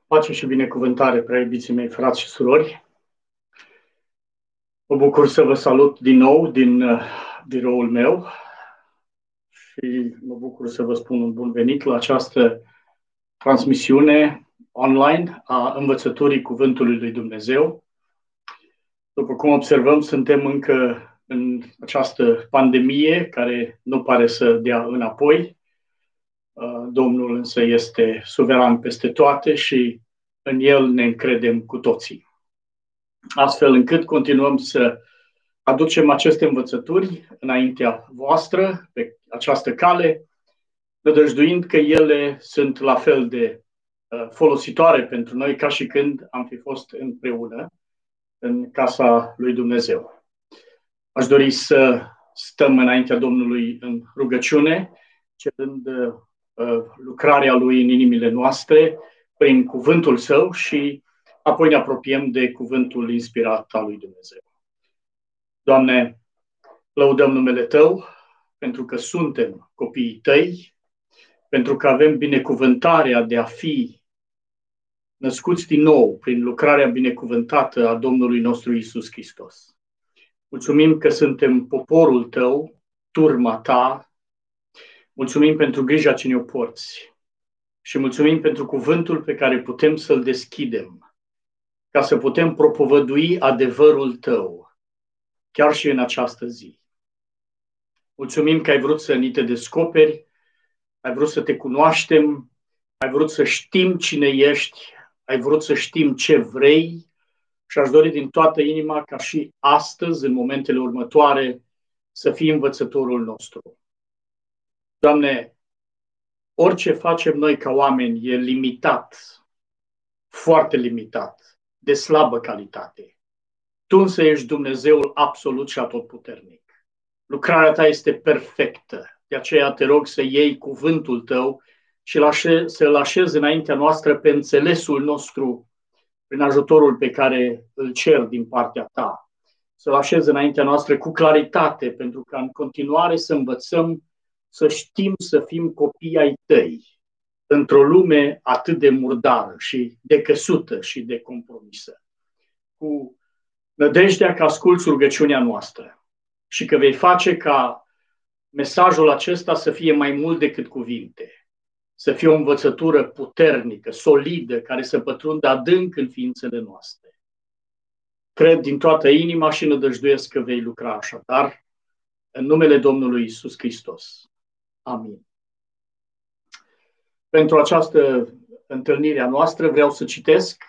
Pace și binecuvântare, prea iubiții mei, frați și surori. Mă bucur să vă salut din nou din biroul meu și mă bucur să vă spun un bun venit la această transmisiune online a învățăturii Cuvântului lui Dumnezeu. După cum observăm, suntem încă în această pandemie care nu pare să dea înapoi. Domnul însă este suveran peste toate și în El ne încredem cu toții. Astfel încât continuăm să aducem aceste învățături înaintea voastră pe această cale, nădăjduind că ele sunt la fel de folositoare pentru noi ca și când am fi fost împreună în casa lui Dumnezeu. Aș dori să stăm înaintea Domnului în rugăciune, cerând lucrarea Lui în inimile noastre prin cuvântul Său și apoi ne apropiem de cuvântul inspirat al lui Dumnezeu. Doamne, lăudăm numele Tău pentru că suntem copiii Tăi, pentru că avem binecuvântarea de a fi născuți din nou prin lucrarea binecuvântată a Domnului nostru Iisus Hristos. Mulțumim că suntem poporul Tău, turma Ta, mulțumim pentru grija ce ne-o porți și mulțumim pentru cuvântul pe care putem să-l deschidem ca să putem propovădui adevărul Tău, chiar și în această zi. Mulțumim că ai vrut să ni te descoperi, ai vrut să te cunoaștem, ai vrut să știm cine ești, ai vrut să știm ce vrei și aș dori din toată inima ca și astăzi, în momentele următoare, să fii învățătorul nostru. Doamne, orice facem noi ca oameni e limitat, foarte limitat, de slabă calitate. Tu însă ești Dumnezeul absolut și atotputernic. Lucrarea Ta este perfectă. De aceea te rog să iei cuvântul Tău și să-l așezi înaintea noastră pe înțelesul nostru prin ajutorul pe care îl cer din partea Ta. Să-l așezi înaintea noastră cu claritate, pentru că în continuare să învățăm să știm să fim copii ai Tăi într-o lume atât de murdară și de căsută și de compromisă. Cu nădejdea că asculți rugăciunea noastră și că vei face ca mesajul acesta să fie mai mult decât cuvinte, să fie o învățătură puternică, solidă, care să pătrundă adânc în ființele noastre. Cred din toată inima și nădăjduiesc că vei lucra așadar, în numele Domnului Iisus Hristos. Amin. Pentru această întâlnire a noastră vreau să citesc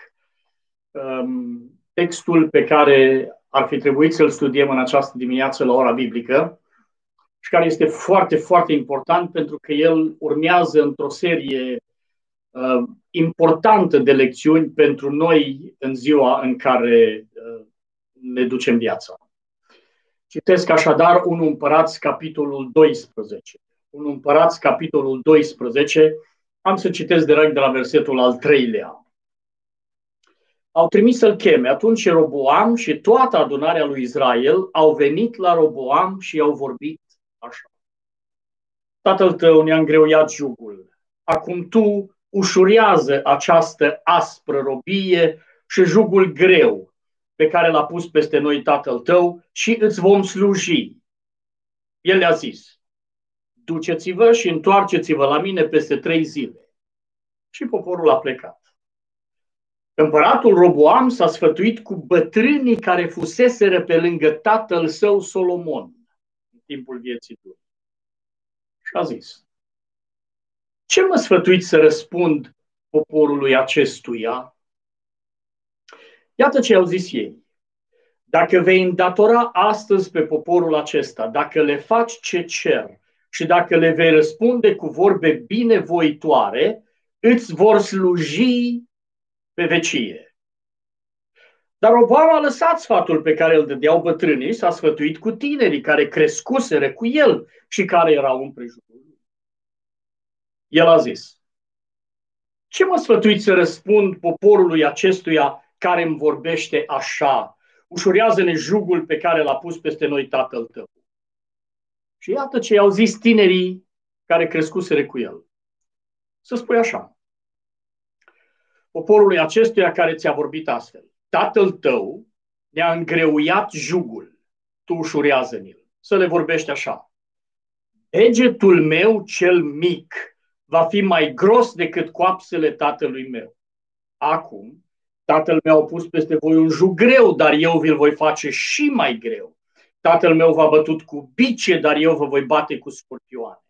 textul pe care ar fi trebuit să-l studiem în această dimineață la ora biblică și care este foarte, foarte important pentru că el urmează într-o serie importantă de lecțiuni pentru noi în ziua în care ne ducem viața. Citesc așadar 1 Împărați, capitolul 12. 1 Împărați, capitolul 12. Am să citesc direct de la versetul al 3-lea. Au trimis să-l cheme. Atunci Roboam și toată adunarea lui Israel au venit la Roboam și i-au vorbit așa. Tatăl tău ne-a îngreuiat jugul. Acum tu ușurează această aspră robie și jugul greu pe care l-a pus peste noi tatăl tău și îți vom sluji. El le-a zis: duceți-vă și întoarceți-vă la mine peste 3 zile. Și poporul a plecat. Împăratul Roboam s-a sfătuit cu bătrânii care fuseseră pe lângă tatăl său Solomon în timpul vieții lui. Și a zis: ce mă sfătuiți să răspund poporului acestuia? Iată ce au zis ei: dacă vei îndatora astăzi pe poporul acesta, dacă le faci ce cer și dacă le vei răspunde cu vorbe binevoitoare, îți vor sluji pe vecie. Dar Roboam a lăsat sfatul pe care îl dădeau bătrânii, s-a sfătuit cu tinerii care crescuseră cu el și care erau împrejurul lui. El a zis: ce mă sfătuiți să răspund poporului acestuia care îmi vorbește așa? Ușurează-ne jugul pe care l-a pus peste noi tatăl tău. Și iată ce i-au zis tinerii care crescuseră cu el. Să spui așa: poporului acestuia care ți-a vorbit astfel: Tatăl tău ne-a îngreuiat jugul, tu ușurează-l. Să le vorbești așa: degetul meu cel mic va fi mai gros decât coapsele tatălui meu. Acum, tatăl meu a pus peste voi un jug greu, dar eu vi-l voi face și mai greu. Tatăl meu v-a bătut cu bice, dar eu vă voi bate cu scorpioane.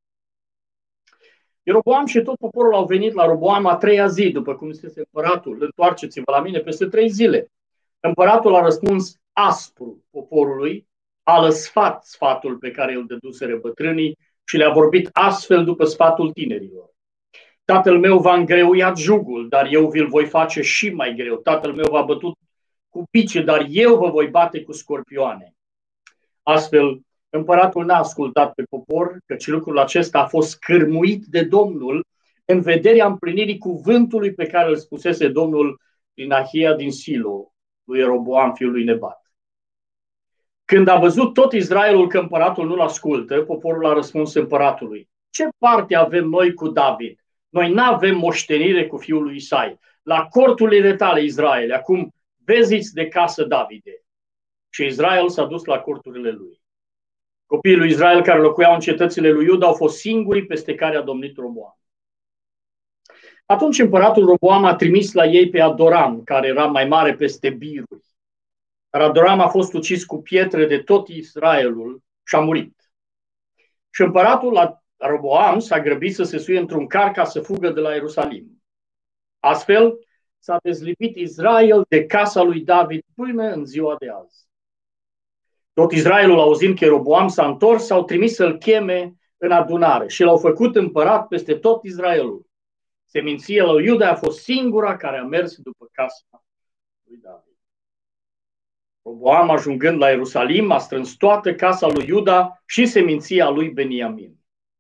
Ieroboam și tot poporul au venit la Roboam a treia zi, după cum zise împăratul: întoarceți-vă la mine peste 3 zile. Împăratul a răspuns aspru poporului, a lăsat sfatul pe care îl dăduseră bătrânii și le-a vorbit astfel după sfatul tinerilor: tatăl meu v-a îngreuiat jugul, dar eu vi-l voi face și mai greu. Tatăl meu v-a bătut cu bice, dar eu vă voi bate cu scorpioane. Astfel, împăratul n-a ascultat pe popor, căci lucrul acesta a fost scârmuit de Domnul în vederea împlinirii cuvântului pe care îl spusese Domnul prin Ahia din Silo, lui Ieroboam, fiul lui Nebat. Când a văzut tot Israelul că împăratul nu-l ascultă, poporul a răspuns împăratului: ce parte avem noi cu David? Noi n-avem moștenire cu fiul lui Isai. La corturile tale, Israel, acum vezi-ți de casă, Davide. Și Israel s-a dus la corturile lui. Copiii lui Israel care locuiau în cetățile lui Iuda au fost singurii peste care a domnit Roboam. Atunci împăratul Roboam a trimis la ei pe Adoram, care era mai mare peste biruri. Dar Adoram a fost ucis cu pietre de tot Israelul și a murit. Și împăratul Roboam s-a grăbit să se suie într-un car ca să fugă de la Ierusalim. Astfel s-a dezlipit Israel de casa lui David până în ziua de azi. Tot Israelul, auzind că Roboam s-a întors, s-au trimis să-l cheme în adunare și l-au făcut împărat peste tot Israelul. Seminția lui Iuda a fost singura care a mers după casa lui David. Roboam, ajungând la Ierusalim, a strâns toată casa lui Iuda și seminția lui Beniamin.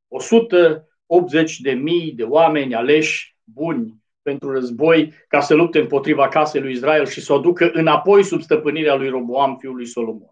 180.000 de oameni aleși buni pentru război, ca să lupte împotriva casei lui Israel și să o ducă înapoi sub stăpânirea lui Roboam, fiul lui Solomon.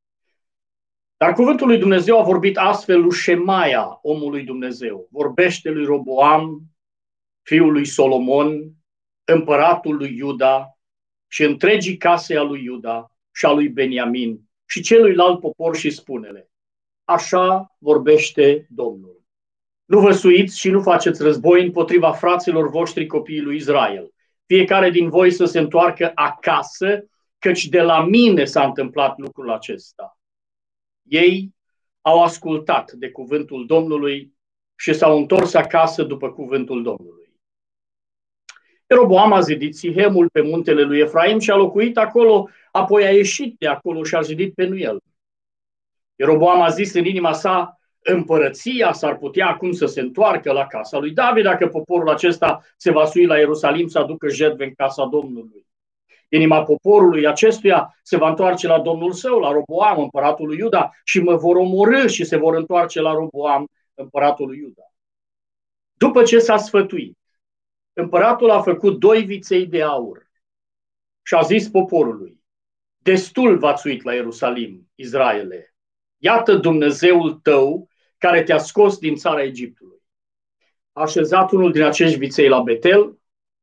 Dar cuvântul lui Dumnezeu a vorbit astfel lui Șemaia, omul lui Dumnezeu: vorbește lui Roboam, fiul lui Solomon, împăratul lui Iuda și întregii case a lui Iuda și a lui Beniamin și celuilalt popor și spune-le: așa vorbește Domnul. Nu vă suiți și nu faceți război împotriva fraților voștri, copiii lui Israel. Fiecare din voi să se întoarcă acasă, căci de la mine s-a întâmplat lucrul acesta. Ei au ascultat de cuvântul Domnului și s-au întors acasă după cuvântul Domnului. Ieroboam a zidit Sihemul pe muntele lui Efraim și a locuit acolo, apoi a ieșit de acolo și a zidit Penuel. Ieroboam a zis în inima sa: împărăția s-ar putea acum să se întoarcă la casa lui David dacă poporul acesta se va sui la Ierusalim să aducă jertfe în casa Domnului. Inima poporului acestuia se va întoarce la Domnul său, la Roboam, împăratul lui Iuda, și mă vor omorî și se vor întoarce la Roboam, împăratul lui Iuda. După ce s-a sfătuit, împăratul a făcut 2 viței de aur și a zis poporului: destul v-ați uit la Ierusalim, Israele. Iată Dumnezeul tău care te-a scos din țara Egiptului. A așezat unul din acești viței la Betel,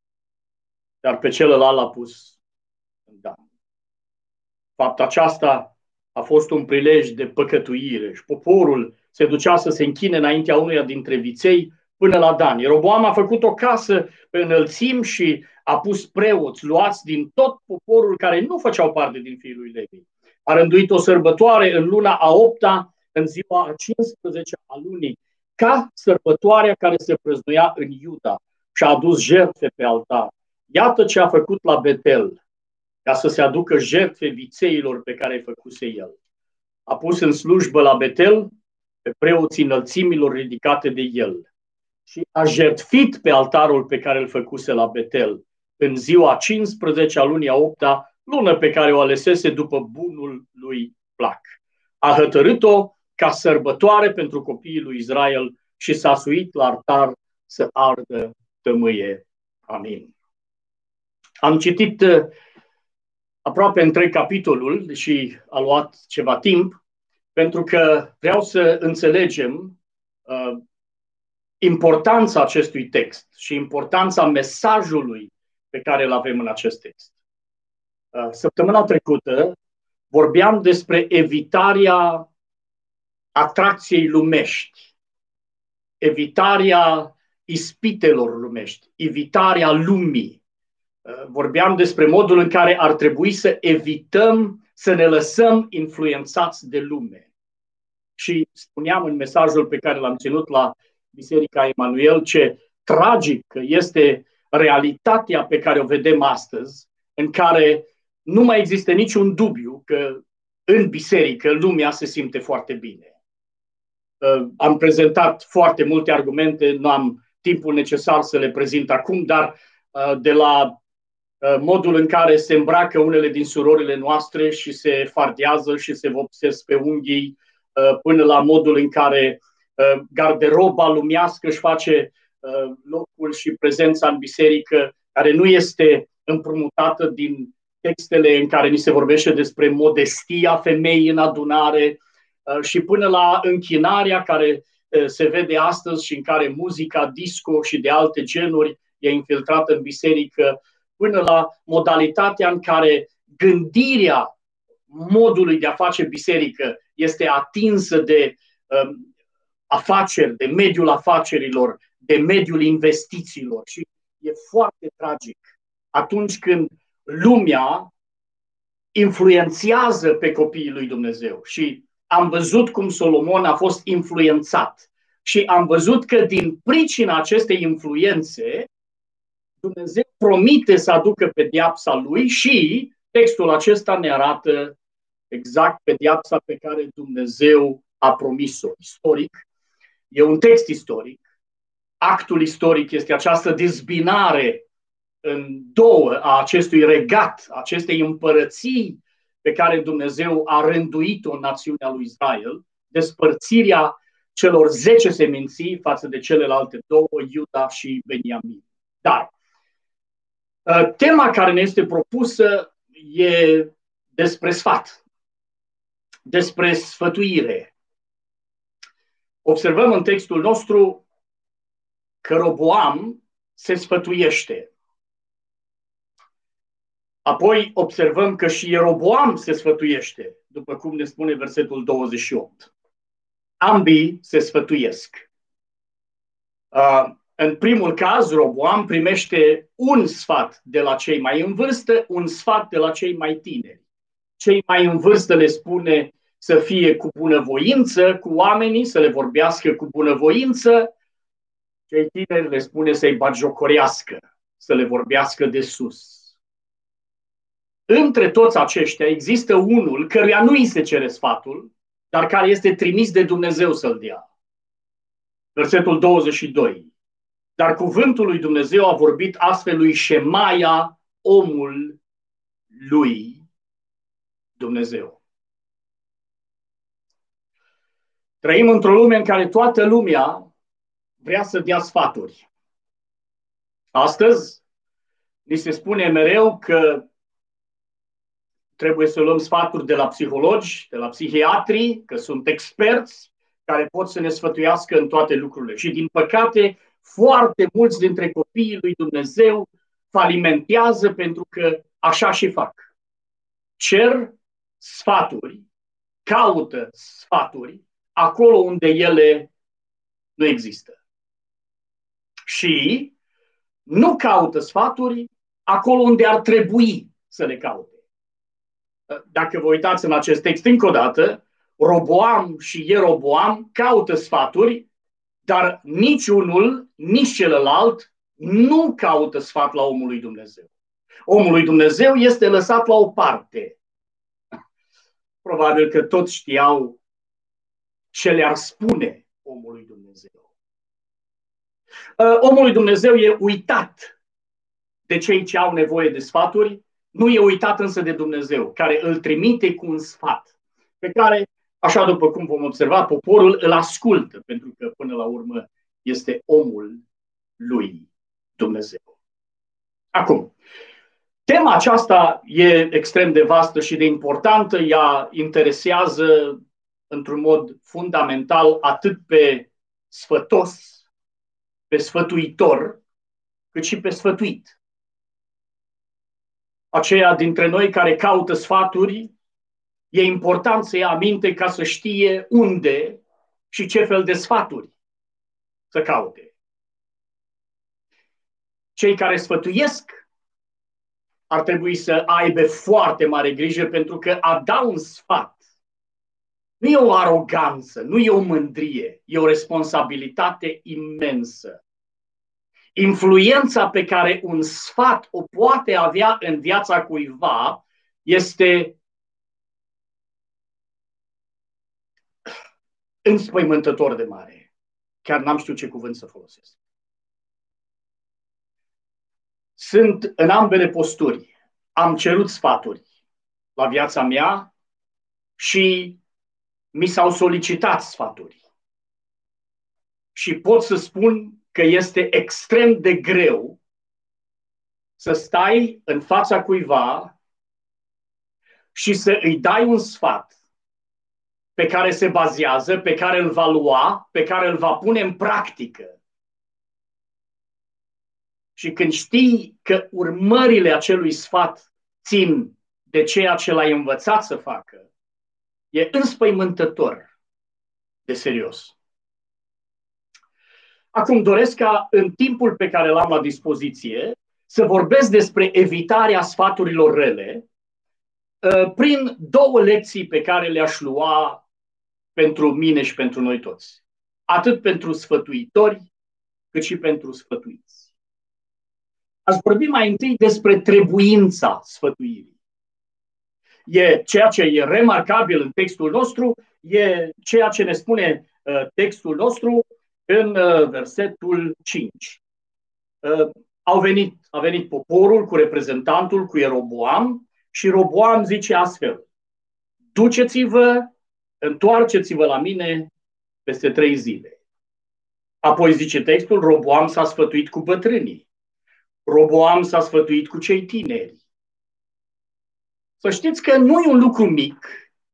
dar pe celălalt l-a pus în Dan. Fapta aceasta a fost un prilej de păcătuire și poporul se ducea să se închine înaintea unuia dintre viței până la Dan. Ieroboam a făcut o casă pe înălțim și a pus preoți luați din tot poporul care nu făceau parte din fiii lui Levi. A rânduit o sărbătoare în luna a 8-a, în ziua a 15-a a lunii, ca sărbătoarea care se prăznuia în Iuda, și a adus jertfe pe altar. Iată ce a făcut la Betel, ca să se aducă jertfe vițeilor pe care îi făcuse el. A pus în slujbă la Betel pe preoții înălțimilor ridicate de el și a jertfit pe altarul pe care îl făcuse la Betel în ziua 15-a lunii a 8-a, lună pe care o alesese după bunul lui plac. A hătărât-o ca sărbătoare pentru copiii lui Israel și s-a suit la altar să ardă tămâie. Amin. Am citit aproape întreg capitolul, deși a luat ceva timp, pentru că vreau să înțelegem importanța acestui text și importanța mesajului pe care îl avem în acest text. Săptămâna trecută vorbeam despre evitarea atracției lumești, evitarea ispitelor lumești, evitarea lumii. Vorbeam despre modul în care ar trebui să evităm să ne lăsăm influențați de lume. Și spuneam în mesajul pe care l-am ținut la Biserica Emanuel ce tragic este realitatea pe care o vedem astăzi, în care nu mai există niciun dubiu că în biserică lumea se simte foarte bine. Am prezentat foarte multe argumente, nu am timpul necesar să le prezint acum, dar de la modul în care se îmbracă unele din surorile noastre și se fardează și se vopsesc pe unghii, până la modul în care garderoba lumească își face locul și prezența în biserică, care nu este împrumutată din textele în care ni se vorbește despre modestia femeii în adunare, și până la închinarea care se vede astăzi și în care muzica disco și de alte genuri e infiltrată în biserică, până la modalitatea în care gândirea modului de a face biserică este atinsă de afaceri, de mediul afacerilor, de mediul investițiilor. Și e foarte tragic atunci când lumea influențează pe copiii lui Dumnezeu. Și am văzut cum Solomon a fost influențat. Și am văzut că din pricina acestei influențe, Dumnezeu promite să aducă pedeapsa lui și textul acesta ne arată exact pedeapsa pe care Dumnezeu a promis-o. Istoric, e un text istoric. Actul istoric este această dezbinare în două a acestui regat, acestei împărății pe care Dumnezeu a rânduit-o în națiunea lui Israel, despărțirea celor 10 seminții față de celelalte două, Iuda și Beniamin. Dar tema care ne este propusă e despre sfat, despre sfătuire. Observăm în textul nostru că Roboam se sfătuiește. Apoi observăm că și Ieroboam se sfătuiește, după cum ne spune versetul 28. Ambii se sfătuiesc. În primul caz, Roboam primește un sfat de la cei mai în vârstă, un sfat de la cei mai tineri. Cei mai în vârstă le spune să fie cu bunăvoință cu oamenii, să le vorbească cu bunăvoință. Cei tineri le spune să-i batjocorească, să le vorbească de sus. Între toți aceștia există unul căruia nu îi se cere sfatul, dar care este trimis de Dumnezeu să-l dea. Versetul 22. Dar cuvântul lui Dumnezeu a vorbit astfel lui Șemaia, omul lui Dumnezeu. Trăim într-o lume în care toată lumea vrea să dea sfaturi. Astăzi ni se spune mereu că trebuie să luăm sfaturi de la psihologi, de la psihiatri, că sunt experți care pot să ne sfătuiască în toate lucrurile. Și din păcate, foarte mulți dintre copiii lui Dumnezeu falimentează pentru că așa și fac. Cer sfaturi, caută sfaturi acolo unde ele nu există. Și nu caută sfaturi acolo unde ar trebui să le caute. Dacă vă uitați în acest text încă o dată, Roboam și Ieroboam caută sfaturi, dar nici unul, nici celălalt nu caută sfat la omul lui Dumnezeu. Omul lui Dumnezeu este lăsat la o parte. Probabil că toți știau ce le-ar spune omului Dumnezeu. Omul lui Dumnezeu e uitat de cei ce au nevoie de sfaturi, nu e uitat însă de Dumnezeu, care îl trimite cu un sfat, pe care, așa după cum vom observa, poporul îl ascultă, pentru că până la urmă este omul lui Dumnezeu. Acum, tema aceasta e extrem de vastă și de importantă, ea interesează într-un mod fundamental atât pe sfătos, pe sfătuitor, cât și pe sfătuit. aceia dintre noi care caută sfaturi, e important să ia aminte ca să știe unde și ce fel de sfaturi să caute. Cei care sfătuiesc ar trebui să aibă foarte mare grijă, pentru că a da un sfat nu e o aroganță, nu e o mândrie, e o responsabilitate imensă. Influența pe care un sfat o poate avea în viața cuiva este înspăimântător de mare. Chiar n-am știut ce cuvânt să folosesc. Sunt în ambele posturi. Am cerut sfaturi la viața mea și mi s-au solicitat sfaturi. Și pot să spun că este extrem de greu să stai în fața cuiva și să îi dai un sfat pe care se bazează, pe care îl va lua, pe care îl va pune în practică. Și când știi că urmările acelui sfat țin de ceea ce l-ai învățat să facă, e înspăimântător de serios. Acum doresc ca în timpul pe care l-am la dispoziție să vorbesc despre evitarea sfaturilor rele prin două lecții pe care le-aș lua pentru mine și pentru noi toți. Atât pentru sfătuitori, cât și pentru sfătuiți. Aș vorbi mai întâi despre trebuința sfătuirii. E ceea ce e remarcabil în textul nostru, e ceea ce ne spune textul nostru în versetul 5. A venit poporul cu reprezentantul, cu Ieroboam, și Roboam zice astfel: duceți-vă, întoarceți-vă la mine peste 3 zile. Apoi zice textul, Roboam s-a sfătuit cu bătrânii. Roboam s-a sfătuit cu cei tineri. Să știți că nu e un lucru mic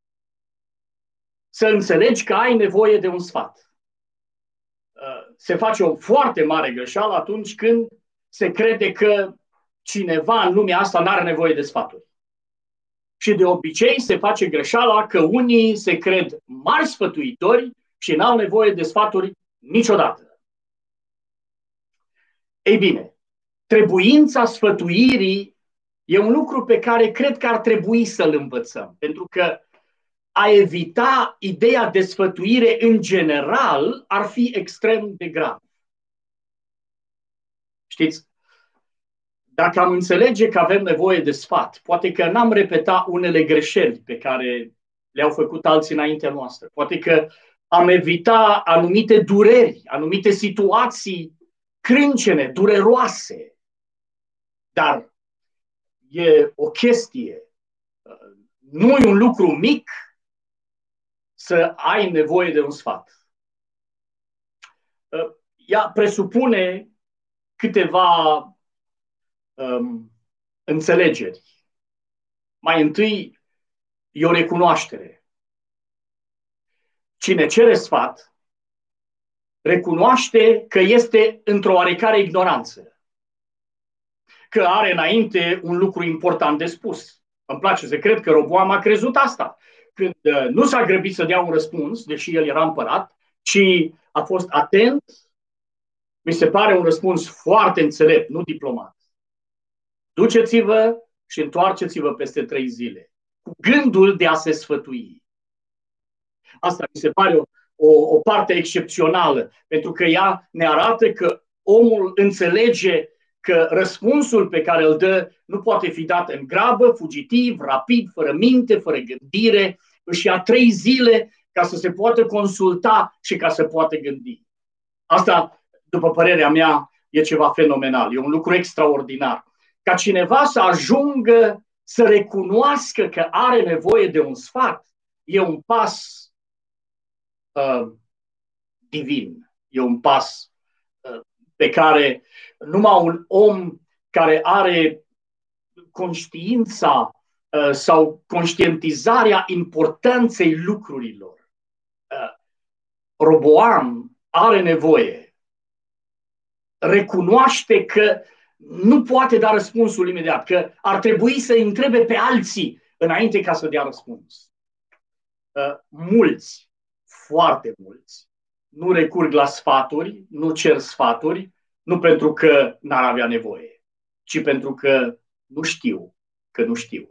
să înțelegi că ai nevoie de un sfat. Se face o foarte mare greșeală atunci când se crede că cineva în lumea asta n-are nevoie de sfaturi. Și de obicei se face greșeala că unii se cred mari sfătuitori și n-au nevoie de sfaturi niciodată. Ei bine, trebuința sfătuirii e un lucru pe care cred că ar trebui să-l învățăm, pentru că a evita ideea de sfătuire în general ar fi extrem de grav. Știți, dacă am înțelege că avem nevoie de sfat, poate că n-am repeta unele greșeli pe care le-au făcut alții înaintea noastră. Poate că am evita anumite dureri, anumite situații crâncene, dureroase. Dar e o chestie, nu e un lucru mic să ai nevoie de un sfat. Ea presupune câteva înțelegeri. Mai întâi, e o recunoaștere. Cine cere sfat, recunoaște că este într-o oarecare ignoranță, că are înainte un lucru important de spus. Îmi place să cred că Roboam a crezut asta. Când nu s-a grăbit să dea un răspuns, deși el era împărat, ci a fost atent, mi se pare un răspuns foarte înțelept, nu diplomat. Duceți-vă și întoarceți-vă peste 3 zile, cu gândul de a se sfătui. Asta mi se pare o parte excepțională, pentru că ea ne arată că omul înțelege că răspunsul pe care îl dă nu poate fi dat în grabă, fugitiv, rapid, fără minte, fără gândire. Își ia 3 zile ca să se poată consulta și ca să poată gândi. Asta, după părerea mea, e ceva fenomenal, e un lucru extraordinar. Ca cineva să ajungă să recunoască că are nevoie de un sfat, e un pas divin, e un pas pe care numai un om care are conștiința sau conștientizarea importanței lucrurilor. Roboam are nevoie, recunoaște că nu poate da răspunsul imediat, că ar trebui să îi întrebe pe alții înainte ca să dea răspuns. Mulți, foarte mulți, nu recurg la sfaturi, nu cer sfaturi, nu pentru că n-ar avea nevoie, ci pentru că nu știu, că nu știu.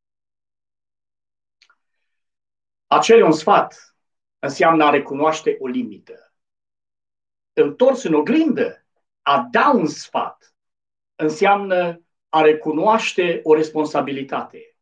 A cere un sfat înseamnă a recunoaște o limită. Întors în oglindă, a da un sfat înseamnă a recunoaște o responsabilitate.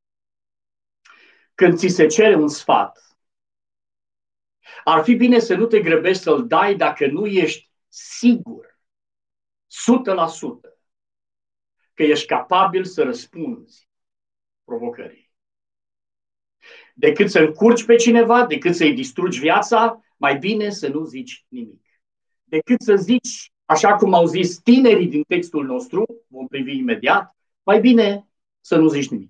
Când ți se cere un sfat, ar fi bine să nu te grăbești să-l dai dacă nu ești sigur, 100%, că ești capabil să răspunzi provocării. Decât să încurci pe cineva, decât să-i distrugi viața, mai bine să nu zici nimic. Decât să zici, așa cum au zis tinerii din textul nostru, vom privi imediat, mai bine să nu zici nimic.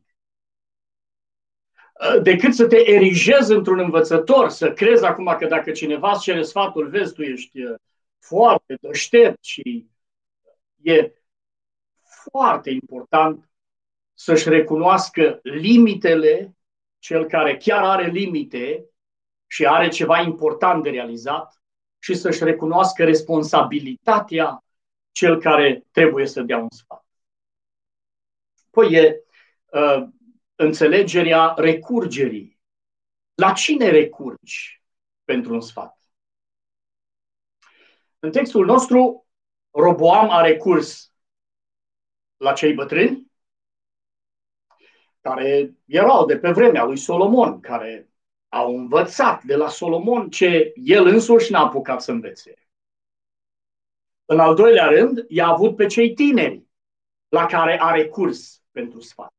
Decât să te erigezi într-un învățător, să crezi acum că dacă cineva îți cere sfatul, vezi, tu ești foarte deștept și e foarte important să-și recunoască limitele, cel care chiar are limite și are ceva important de realizat, și să-și recunoască responsabilitatea, cel care trebuie să dea un sfat. Păi e înțelegerea recurgerii. La cine recurgi pentru un sfat? În textul nostru, Roboam a recurs la cei bătrâni, care erau de pe vremea lui Solomon, care au învățat de la Solomon ce el însuși n-a apucat să învețe. În al doilea rând, i-a avut pe cei tineri la care a recurs pentru sfat.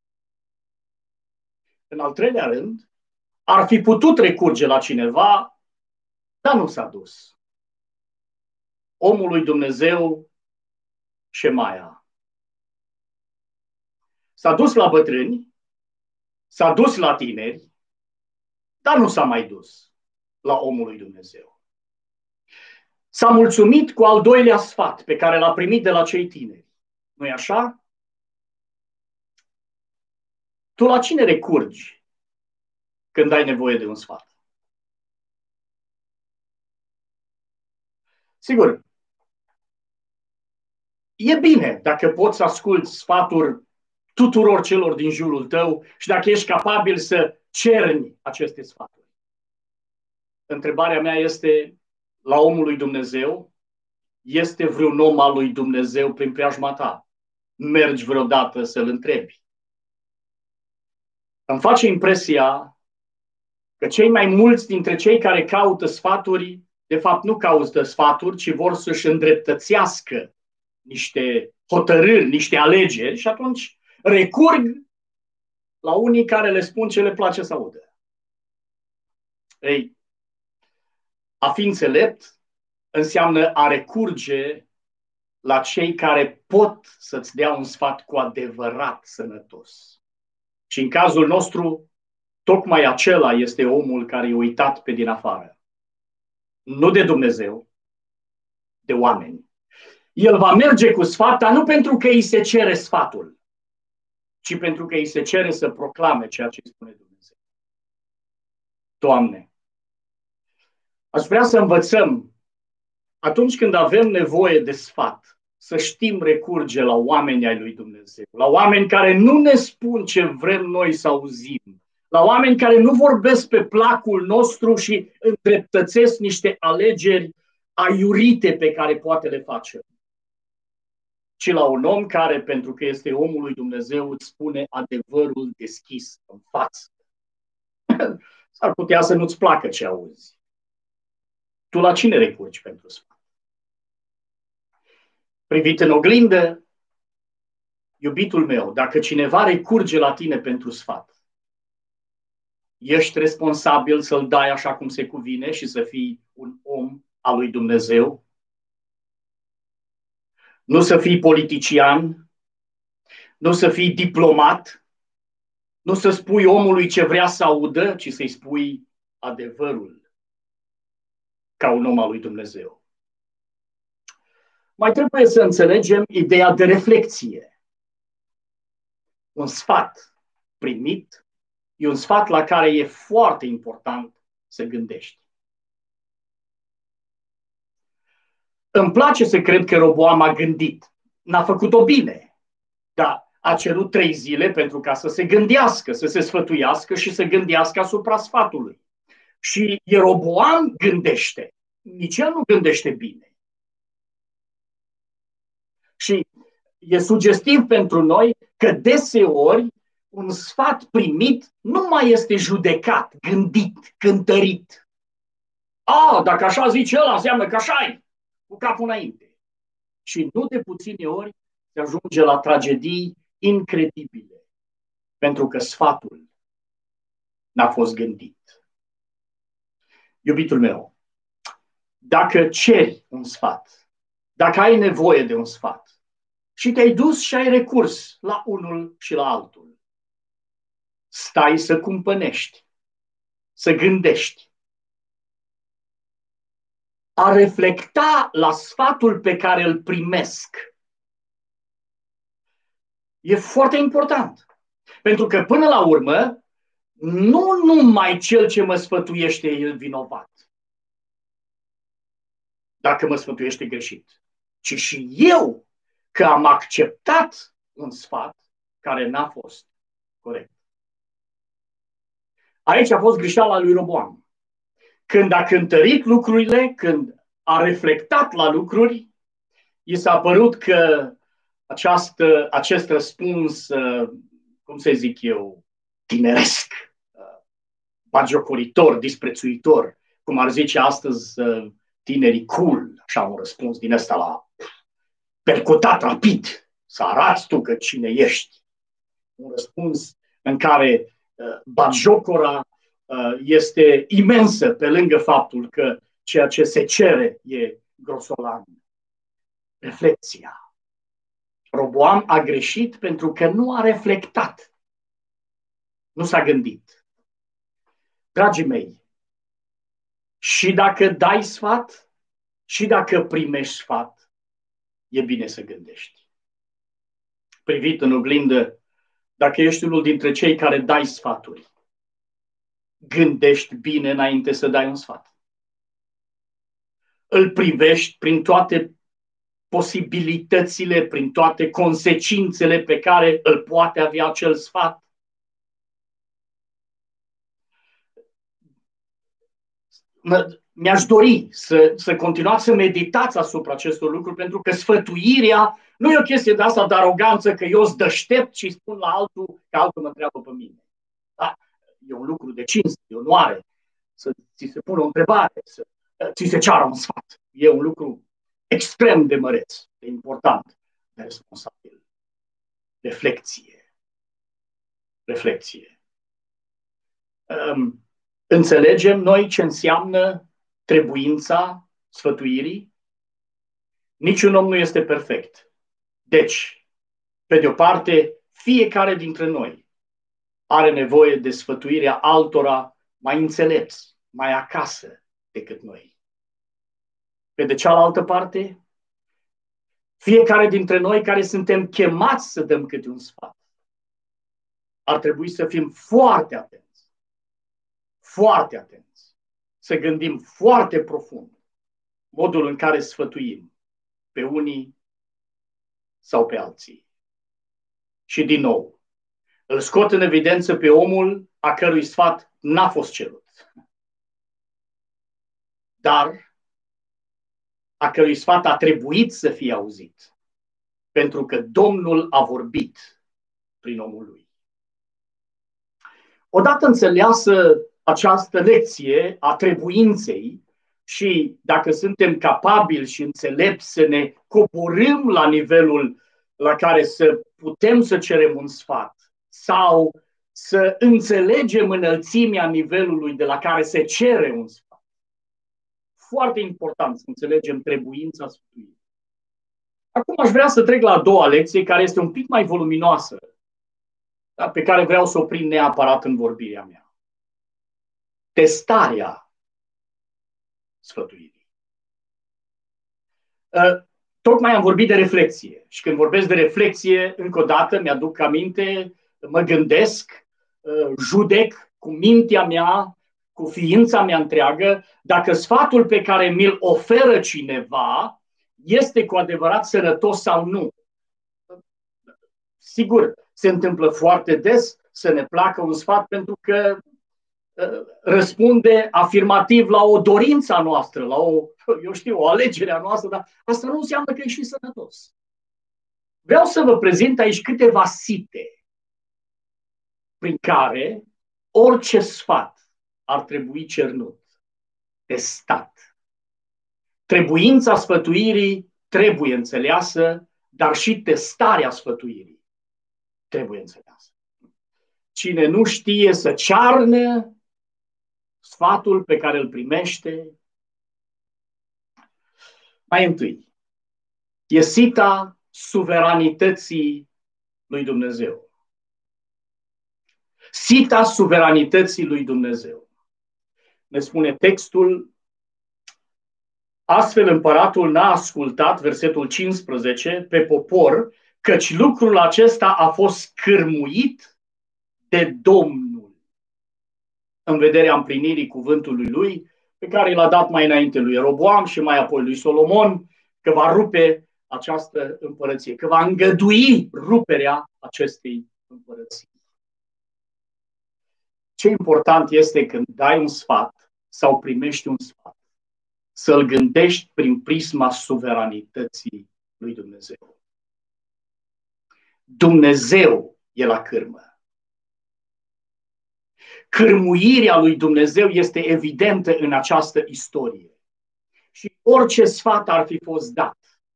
În al treilea rând, ar fi putut recurge la cineva, dar nu s-a dus. Omul lui Dumnezeu, Șemaia. S-a dus la bătrâni, s-a dus la tineri, dar nu s-a mai dus la omul lui Dumnezeu. S-a mulțumit cu al doilea sfat pe care l-a primit de la cei tineri. Nu-i așa? Tu la cine recurgi când ai nevoie de un sfat? Sigur, e bine dacă poți să asculți sfaturi tuturor celor din jurul tău și dacă ești capabil să cerni aceste sfaturi. Întrebarea mea este, la omul lui Dumnezeu, este vreun om al lui Dumnezeu prin preajma ta? Mergi vreodată să-l întrebi? Îmi face impresia că cei mai mulți dintre cei care caută sfaturi, de fapt nu caută sfaturi, ci vor să-și îndreptățească niște hotărâri, niște alegeri și atunci recurg la unii care le spun ce le place să audă. Ei, a fi înțelept înseamnă a recurge la cei care pot să-ți dea un sfat cu adevărat sănătos. Și în cazul nostru, tocmai acela este omul care e uitat pe din afară. Nu de Dumnezeu, de oameni. El va merge cu sfat, dar nu pentru că îi se cere sfatul, ci pentru că îi se cere să proclame ceea ce spune Dumnezeu. Doamne, aș vrea să învățăm, atunci când avem nevoie de sfat, să știm recurge la oameni ai lui Dumnezeu, la oameni care nu ne spun ce vrem noi să auzim, la oameni care nu vorbesc pe placul nostru și îndreptățesc niște alegeri aiurite pe care poate le facem, ci la un om care, pentru că este omul lui Dumnezeu, îți spune adevărul deschis în față. S-ar putea să nu-ți placă ce auzi. Tu la cine recurgi pentru sfat? Privit în oglindă, iubitul meu, dacă cineva recurge la tine pentru sfat, ești responsabil să-l dai așa cum se cuvine și să fii un om al lui Dumnezeu? Nu să fii politician, nu să fii diplomat, nu să spui omului ce vrea să audă, ci să-i spui adevărul ca un om al lui Dumnezeu. mai trebuie să înțelegem ideea de reflexie. Un sfat primit e un sfat la care e foarte important să gândești. Îmi place să cred că Roboam a gândit. N-a făcut-o bine, dar a cerut 3 zile pentru ca să se gândească, să se sfătuiască și să gândească asupra sfatului. Și Ieroboam gândește. Nici el nu gândește bine. Și e sugestiv pentru noi că deseori un sfat primit nu mai este judecat, gândit, cântărit. Dacă așa zice ăla, înseamnă că așa-i, cu capul înainte. Și nu de puține ori se ajunge la tragedii incredibile, pentru că sfatul n-a fost gândit. Iubitul meu, dacă ceri un sfat, dacă ai nevoie de un sfat și te-ai dus și ai recurs la unul și la altul, stai să cumpănești, să gândești, a reflecta la sfatul pe care îl primesc. E foarte important. Pentru că până la urmă, nu numai cel ce mă sfătuiește e el vinovat, dacă mă sfătuiește greșit, ci și eu că am acceptat un sfat care n-a fost corect. Aici a fost greșeala lui Roboam. Când a cântărit lucrurile, când a reflectat la lucruri, i s-a părut că acest răspuns, cum să zic eu, tineresc, bagiocoritor, disprețuitor, cum ar zice astăzi tinerii cool, așa un răspuns din ăsta la percutat rapid, să arăți tu că cine ești. Un răspuns în care bagiocora este imensă pe lângă faptul că ceea ce se cere e grosolan. Reflexia. Roboam a greșit pentru că nu a reflectat. Nu s-a gândit. Dragii mei, și dacă dai sfat, și dacă primești sfat, e bine să gândești. Privit în oglindă, dacă ești unul dintre cei care dai sfaturi, gândești bine înainte să dai un sfat. Îl privești prin toate posibilitățile, prin toate consecințele pe care îl poate avea acel sfat. Mi-aș dori să continuați să meditați asupra acestor lucruri, pentru că sfătuirea nu e o chestie de asta de aroganță, că eu îți deștept și spun la altul că altul mă întreabă pe mine. Da? E un lucru de cinste, de onoare, să ți se pună o întrebare, să ți se ceară un sfat. E un lucru extrem de măreț, de important, de responsabil. Reflecție. Reflecție. Înțelegem noi ce înseamnă trebuința sfătuirii? Niciun om nu este perfect. Deci, pe de o parte, fiecare dintre noi are nevoie de sfătuirea altora mai înțelepți, mai acasă decât noi. Pe de cealaltă parte, fiecare dintre noi care suntem chemați să dăm câte un sfat, ar trebui să fim foarte atenți. Foarte atenți. Să gândim foarte profund modul în care sfătuim pe unii sau pe alții. Și din nou, îl scot în evidență pe omul a cărui sfat n-a fost cerut, dar a cărui sfat a trebuit să fie auzit, pentru că Domnul a vorbit prin omul lui. Odată înțeleasă această lecție a trebuinței și dacă suntem capabili și înțelepți să ne coborâm la nivelul la care să putem să cerem un sfat sau să înțelegem înălțimea nivelului de la care se cere un sfat. Foarte important să înțelegem trebuința sfătuirii. Acum aș vrea să trec la a doua lecție, care este un pic mai voluminoasă, dar pe care vreau să o prind neapărat în vorbirea mea. Testarea sfătuirii. Tocmai am vorbit de reflexie și când vorbesc de reflexie, încă o dată mi-aduc aminte, mă gândesc, judec cu mintea mea, cu ființa mea întreagă, dacă sfatul pe care mi-l oferă cineva este cu adevărat sănătos sau nu. Sigur, se întâmplă foarte des să ne placă un sfat pentru că răspunde afirmativ la o dorință a noastră, la o alegere a noastră, dar asta nu înseamnă că e și sănătos. Vreau să vă prezint aici câteva site prin care orice sfat ar trebui cernut, testat. Trebuința sfătuirii trebuie înțeleasă, dar și testarea sfătuirii trebuie înțeleasă. Cine nu știe să cearnă sfatul pe care îl primește, mai întâi, e sita suveranității lui Dumnezeu. Sita suveranității lui Dumnezeu. Ne spune textul, astfel împăratul n-a ascultat, versetul 15, pe popor, căci lucrul acesta a fost cârmuit de Domnul în vederea împlinirii cuvântului lui, pe care l-a dat mai înainte lui Ieroboam și mai apoi lui Solomon, că va rupe această împărăție, că va îngădui ruperea acestei împărății. Ce important este când dai un sfat sau primești un sfat, să-l gândești prin prisma suveranității lui Dumnezeu. Dumnezeu e la cârmă. Cârmuirea lui Dumnezeu este evidentă în această istorie. Și orice sfat ar fi fost dat,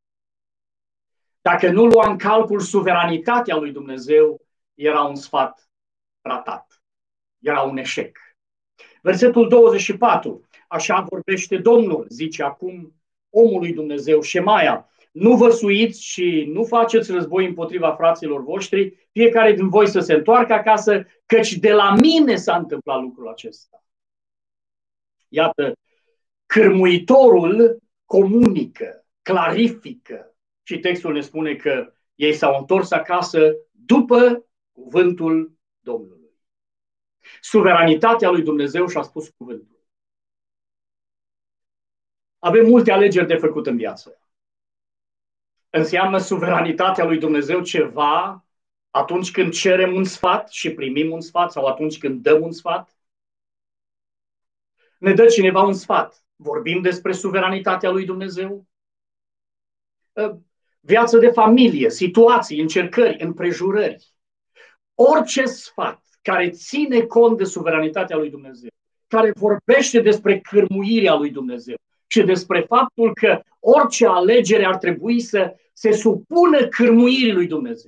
dacă nu lua în calcul suveranitatea lui Dumnezeu, era un sfat ratat. Era un eșec. Versetul 24. Așa vorbește Domnul, zice acum omului Dumnezeu, Șemaia, nu vă suiți și nu faceți război împotriva fraților voștri, fiecare din voi să se întoarcă acasă, căci de la mine s-a întâmplat lucrul acesta. Iată, cârmuitorul comunică, clarifică și textul ne spune că ei s-au întors acasă după cuvântul Domnului. Suveranitatea lui Dumnezeu și-a spus cuvântul. Avem multe alegeri de făcut în viață. Înseamnă suveranitatea lui Dumnezeu ceva atunci când cerem un sfat și primim un sfat sau atunci când dăm un sfat? Ne dă cineva un sfat. Vorbim despre suveranitatea lui Dumnezeu? Viață de familie, situații, încercări, împrejurări. Orice sfat care ține cont de suveranitatea lui Dumnezeu, care vorbește despre cârmuirea lui Dumnezeu și despre faptul că orice alegere ar trebui să se supună cârmuirii lui Dumnezeu.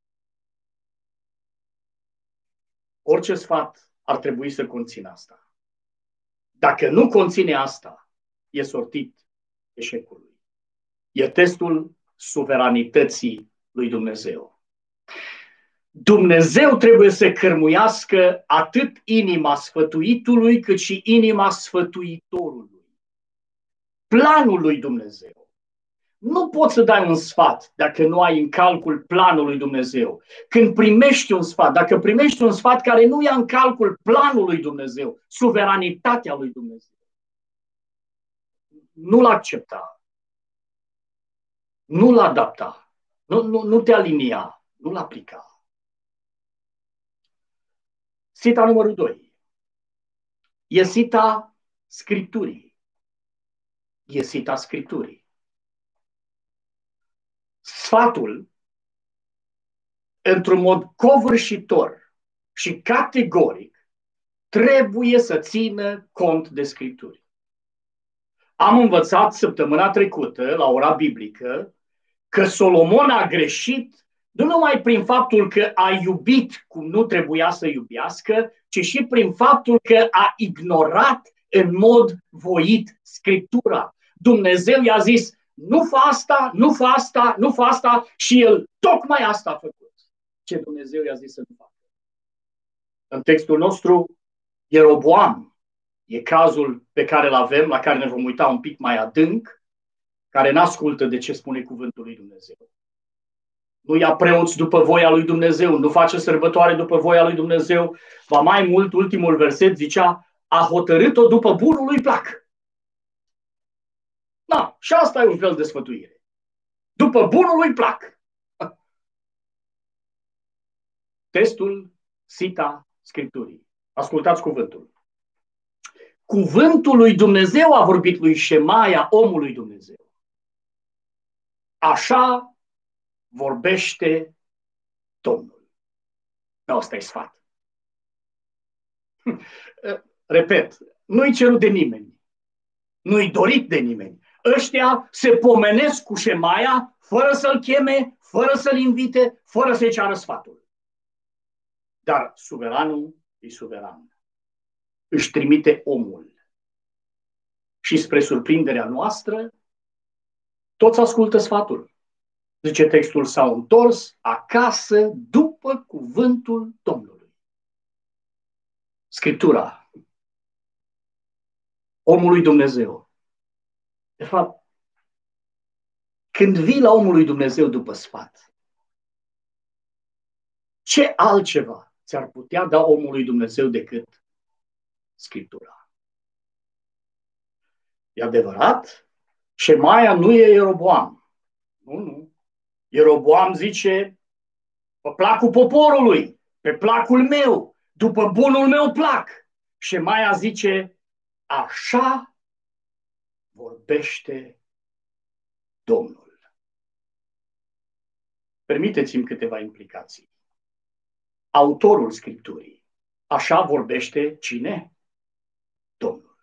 Orice sfat ar trebui să conțină asta. Dacă nu conține asta, e sortit eșecului. E testul suveranității lui Dumnezeu. Dumnezeu trebuie să cărmuiască atât inima sfătuitului, cât și inima sfătuitorului. Planul lui Dumnezeu. Nu poți să dai un sfat dacă nu ai în calcul planul lui Dumnezeu. Când primești un sfat, dacă primești un sfat care nu ia în calcul planul lui Dumnezeu, suveranitatea lui Dumnezeu, nu-l accepta, nu-l adapta, nu te alinia, nu-l aplica. Sita numărul 2. E sita Scripturii. E sita Scripturii. Sfatul, într-un mod covârșitor și categoric, trebuie să țină cont de Scripturi. Am învățat săptămâna trecută, la ora biblică, că Solomon a greșit nu numai prin faptul că a iubit cum nu trebuia să iubească, ci și prin faptul că a ignorat în mod voit Scriptura. Dumnezeu i-a zis, nu fă asta, nu fă asta, nu fă asta și el tocmai asta a făcut. Ce Dumnezeu i-a zis să nu facă. În textul nostru, Ieroboam e cazul pe care îl avem, la care ne vom uita un pic mai adânc, care n-ascultă de ce spune cuvântul lui Dumnezeu. Nu ia preoți după voia lui Dumnezeu, nu face sărbătoare după voia lui Dumnezeu. Ba mai mult, ultimul verset zicea, a hotărât-o după bunul lui plac. Da, și asta e un fel de sfătuire. După bunul lui plac. Testul Sita Scripturii. Ascultați cuvântul. Cuvântul lui Dumnezeu a vorbit lui Șemaia, omul lui Dumnezeu. Așa vorbește Domnul. Asta e sfat. Repet, nu-i cerut de nimeni. Nu-i dorit de nimeni. Ăștia se pomenesc cu Șemaia fără să-l cheme, fără să-l invite, fără să-i ceară sfatul. Dar suveranul e suveran. Își trimite omul. Și spre surprinderea noastră, toți ascultă sfatul. Zice textul, s-au întors acasă după cuvântul Domnului. Scriptura. Omul lui Dumnezeu. De fapt, când vii la omul lui Dumnezeu după sfat, ce altceva ți-ar putea da omul lui Dumnezeu decât Scriptura? E adevărat? Șemaia nu e Ieroboam. Nu. Ieroboam zice, pe placul poporului, pe placul meu, după bunul meu plac. Șemaia zice, așa vorbește Domnul. Permiteți-mi câteva implicații. Autorul Scripturii. Așa vorbește cine? Domnul.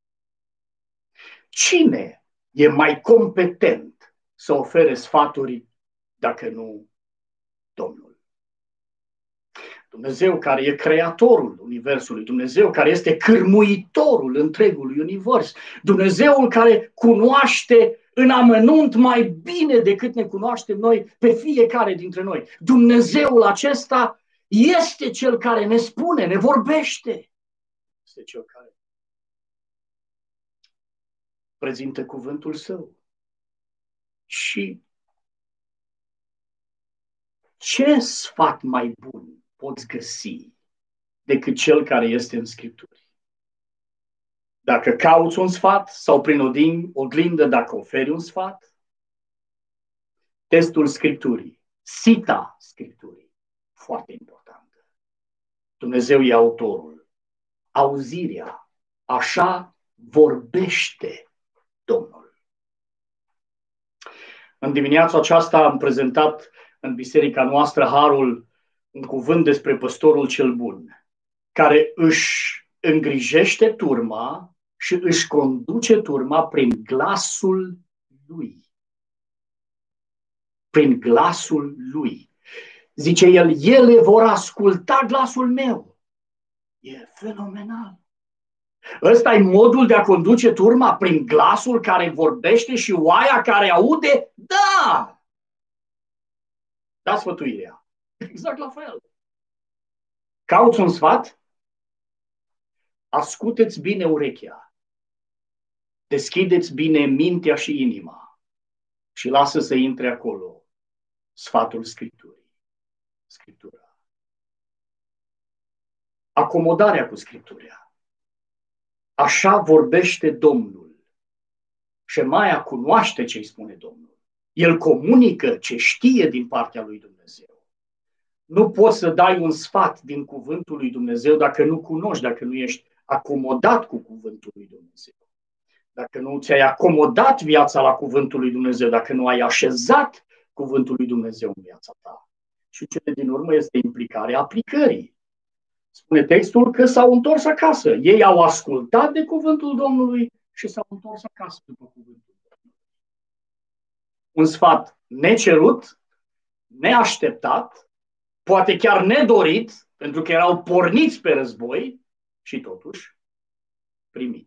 Cine e mai competent să ofere sfaturi dacă nu Domnul? Dumnezeu care e creatorul Universului, Dumnezeu care este cârmuitorul întregului univers, Dumnezeul care cunoaște în amănunt mai bine decât ne cunoaștem noi pe fiecare dintre noi. Dumnezeul acesta este Cel care ne spune, ne vorbește. Este Cel care prezintă cuvântul Său. Și ce sfat mai bun poți găsi decât cel care este în Scripturi? Dacă cauți un sfat sau prin oglindă dacă oferi un sfat, testul Scripturii, Sita Scripturii, foarte importantă. Dumnezeu e autorul. Auzirea, așa vorbește Domnul. În dimineața aceasta am prezentat în biserica noastră harul, un cuvânt despre păstorul cel bun, care își îngrijește turma și își conduce turma prin glasul lui. Prin glasul lui. Zice el, ele vor asculta glasul meu. E fenomenal. Ăsta e modul de a conduce turma prin glasul care vorbește și oaia care aude? Da! Da sfătuirea. Exact la fel. Cauți un sfat? Asculteți bine urechea. Deschideți bine mintea și inima. Și lasă să intre acolo sfatul Scripturii. Scriptura. Acomodarea cu Scriptura. Așa vorbește Domnul. Șemaia cunoaște ce îi spune Domnul. El comunică ce știe din partea lui Dumnezeu. Nu poți să dai un sfat din cuvântul lui Dumnezeu dacă nu cunoști, dacă nu ești acomodat cu cuvântul lui Dumnezeu. Dacă nu ți-ai acomodat viața la cuvântul lui Dumnezeu, dacă nu ai așezat cuvântul lui Dumnezeu în viața ta. Și cele din urmă este implicarea aplicării. Spune textul că s-au întors acasă. Ei au ascultat de cuvântul Domnului și s-au întors acasă după cuvântul Domnului. Un sfat necerut, neașteptat, poate chiar nedorit, pentru că erau porniți pe război și totuși primit.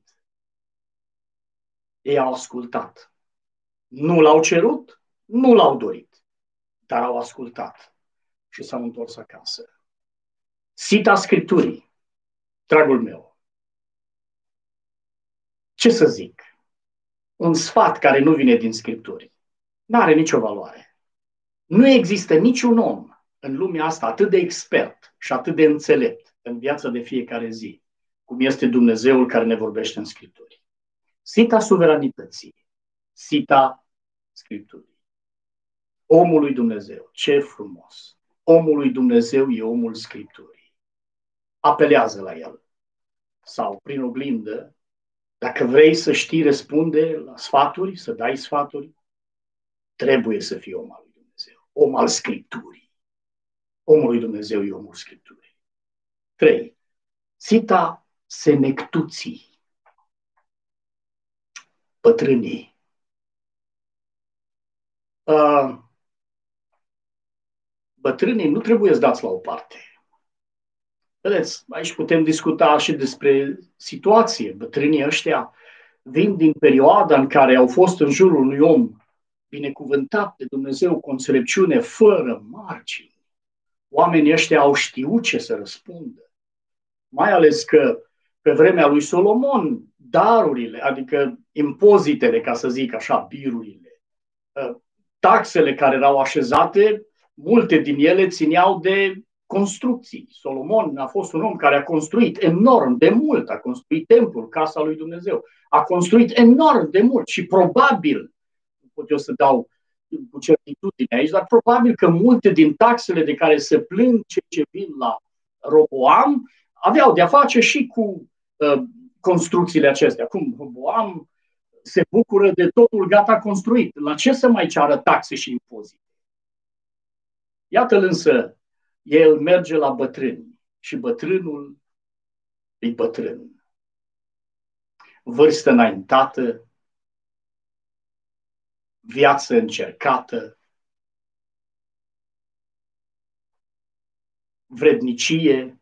Ei au ascultat. Nu l-au cerut, nu l-au dorit, dar au ascultat și s-au întors acasă. Sita Scripturii, dragul meu, ce să zic? un sfat care nu vine din Scripturi nu are nicio valoare. Nu există niciun om în lumea asta atât de expert și atât de înțelept în viața de fiecare zi, cum este Dumnezeul care ne vorbește în Scripturi. Sita suveranității, sita Scripturii. Omul lui Dumnezeu, ce frumos! Omul lui Dumnezeu e omul Scripturii. Apelează la el. Sau prin oglindă, dacă vrei să știi răspunde la sfaturi, să dai sfaturi, trebuie să fii om al lui Dumnezeu, om al Scripturii. Omul lui Dumnezeu e omul Scripturii. 3. Sita senectuții. Bătrânii. Bătrânii nu trebuie să dați la o parte. Vedeți, aici putem discuta și despre situație. Bătrânii ăștia vin din perioada în care au fost în jurul unui om binecuvântat de Dumnezeu cu înțelepciune fără margini. Oamenii ăștia au știut ce să răspundă. Mai ales că pe vremea lui Solomon, darurile, adică impozitele, ca să zic așa, birurile, taxele care erau așezate, multe din ele țineau de construcții. Solomon a fost un om care a construit enorm de mult, a construit templul, casa lui Dumnezeu, a construit enorm de mult și probabil, nu pot eu să dau cu certitudine aici, dar probabil că multe din taxele de care se plâng cei ce vin la Roboam aveau de-a face și cu construcțiile acestea. Cum Roboam se bucură de totul gata construit. La ce să mai ceară taxe și impozite? Iată-l însă, el merge la bătrâni și bătrânul e bătrân. Vârstă înaintată, viață încercată, vrednicie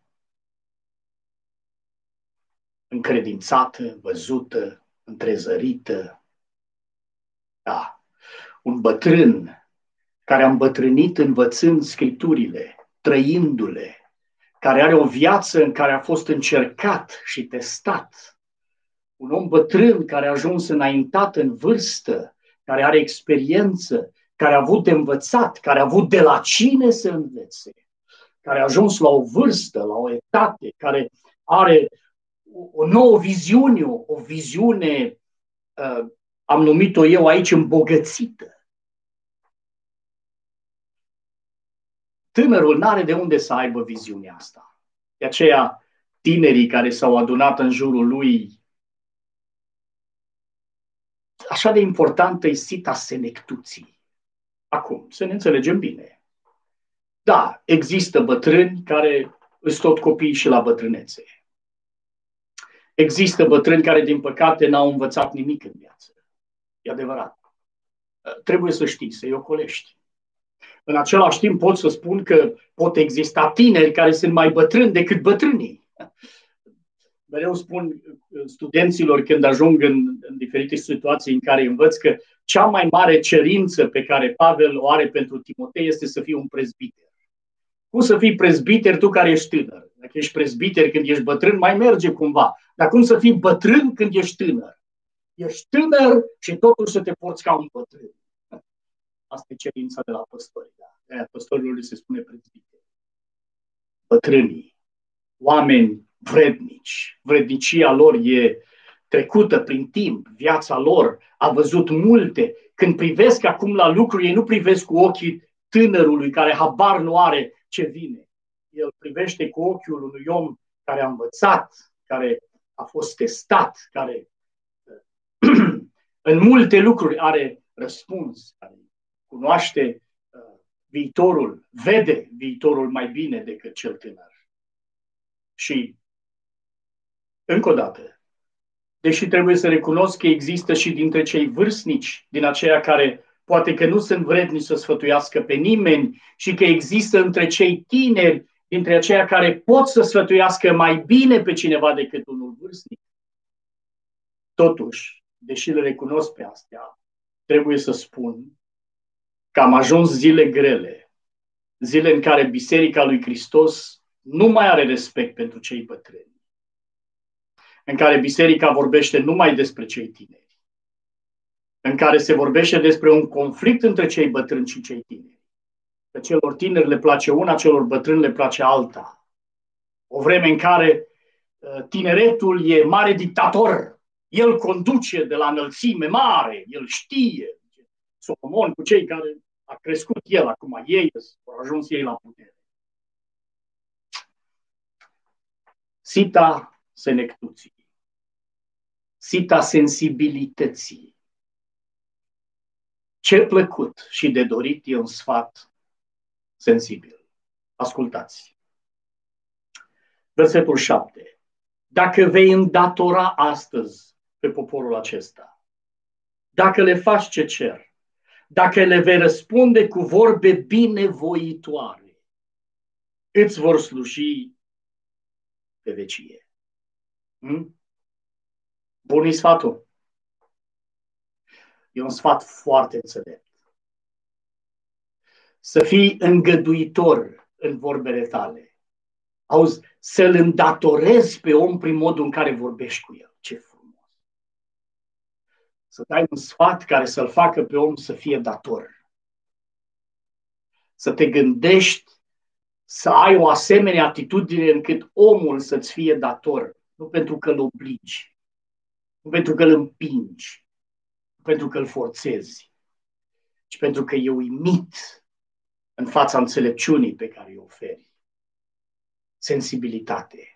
încredințată, văzută, întrezărită. Da, un bătrân care a îmbătrânit învățând Scripturile, trăindu-le, care are o viață în care a fost încercat și testat. Un om bătrân care a ajuns înaintat în vârstă, care are experiență, care a avut de învățat, care a avut de la cine să învețe, care a ajuns la o vârstă, la o etate, care are o nouă viziune, o viziune, am numit-o eu aici, îmbogățită. Tânărul n-are de unde să aibă viziunea asta. De aceea, tinerii care s-au adunat în jurul lui, așa de importantă e sita senectuții. Acum, să ne înțelegem bine. Da, există bătrâni care îs tot copii și la bătrânețe. Există bătrâni care, din păcate, n-au învățat nimic în viață. E adevărat. Trebuie să știi, să-i ocolești. În același timp pot să spun că pot exista tineri care sunt mai bătrâni decât bătrânii. Mereu spun studenților când ajung în diferite situații în care învăț că cea mai mare cerință pe care Pavel o are pentru Timotei este să fii un prezbiter. Cum să fii prezbiter tu care ești tânăr? Dacă ești prezbiter când ești bătrân, mai merge cumva. Dar cum să fii bătrân când ești tânăr? Ești tânăr și totuși să te porți ca un bătrân. Asta e cerința de la păstori. Da? Aia păstorilor li se spune prezbiteri. Bătrânii, oameni vrednici, vrednicia lor e trecută prin timp, viața lor a văzut multe. Când privesc acum la lucruri, ei nu privesc cu ochii tânărului care habar nu are ce vine. El privește cu ochiul unui om care a învățat, care a fost testat, care în multe lucruri are răspuns, care cunoaște viitorul, vede viitorul mai bine decât cel tânăr. Și, încă o dată, deși trebuie să recunosc că există și dintre cei vârstnici, din aceia care poate că nu sunt vrednici să sfătuiască pe nimeni și că există între cei tineri, dintre aceia care pot să sfătuiască mai bine pe cineva decât unul vârstnic. Totuși, deși le recunosc pe astea, trebuie să spun că am ajuns zile grele, zile în care Biserica lui Hristos nu mai are respect pentru cei bătrâni, în care Biserica vorbește numai despre cei tineri. în care se vorbește despre un conflict între cei bătrâni și cei tineri. Că celor tineri le place una, celor bătrâni le place alta. O vreme în care tineretul e mare dictator. El conduce de la înălțime mare, el știe. Solomon cu cei care a crescut el, acum ei au ajuns ei la putere. Sita senectuții, sita sensibilității. Ce plăcut și de dorit e un sfat sensibil. Ascultați. Versetul 7. Dacă vei îndatora astăzi pe poporul acesta, dacă le faci ce cer, dacă le vei răspunde cu vorbe binevoitoare, îți vor sluji pe vecie. Bun-i sfatul. E un sfat foarte înțelept. Să fii îngăduitor în vorbele tale. Auzi, să-l îndatorezi pe om prin modul în care vorbești cu el. Ce frumos! Să dai un sfat care să-l facă pe om să fie dator. Să te gândești să ai o asemenea atitudine încât omul să-ți fie dator. Nu pentru că îl obligi, nu pentru că îl împingi, nu pentru că îl forțezi, ci pentru că e uimit în fața înțelepciunii pe care o oferi. Sensibilitate,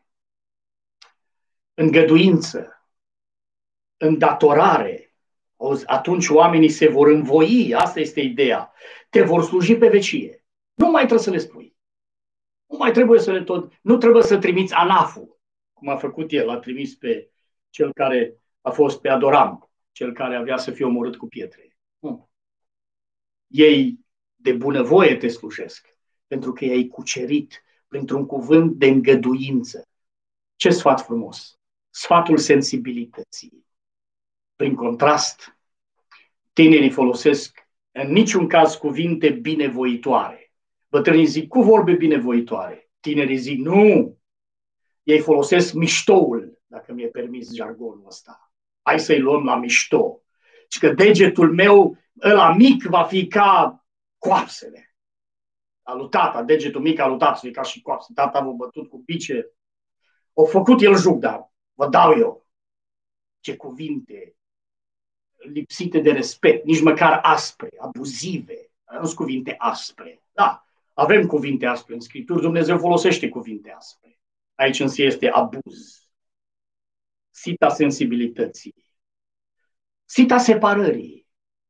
îngăduință, îndatorare. Atunci oamenii se vor învoi, asta este ideea. Te vor sluji pe vecie. Nu mai trebuie să le spui. Nu mai trebuie să le tot. Nu trebuie să trimiți anaful, cum a făcut el. A trimis pe cel care a fost pe Adoram, cel care avea să fie omorât cu pietre. Nu. Ei de bunăvoie te slujesc, pentru că i-ai cucerit printr-un cuvânt de îngăduință. Ce sfat frumos! Sfatul sensibilității. Prin contrast, tinerii folosesc în niciun caz cuvinte binevoitoare. Bătrânii zic cu vorbe binevoitoare. Tinerii zic nu. Ei folosesc miștoul, dacă mi-e permis jargonul ăsta. Hai să-i luăm la mișto. Și că degetul meu, ăla mic, va fi ca coapsele. Alu tata, degetul mic al lui tata, ca și coapsele. Tata m-a bătut cu bice. O făcut el juc, dar vă dau eu. Ce cuvinte lipsite de respect, nici măcar aspre, abuzive. Nu sunt cuvinte aspre. Da, avem cuvinte aspre în Scripturi, Dumnezeu folosește cuvinte aspre. Aici însă este abuz. Sita sensibilității. Sita separării.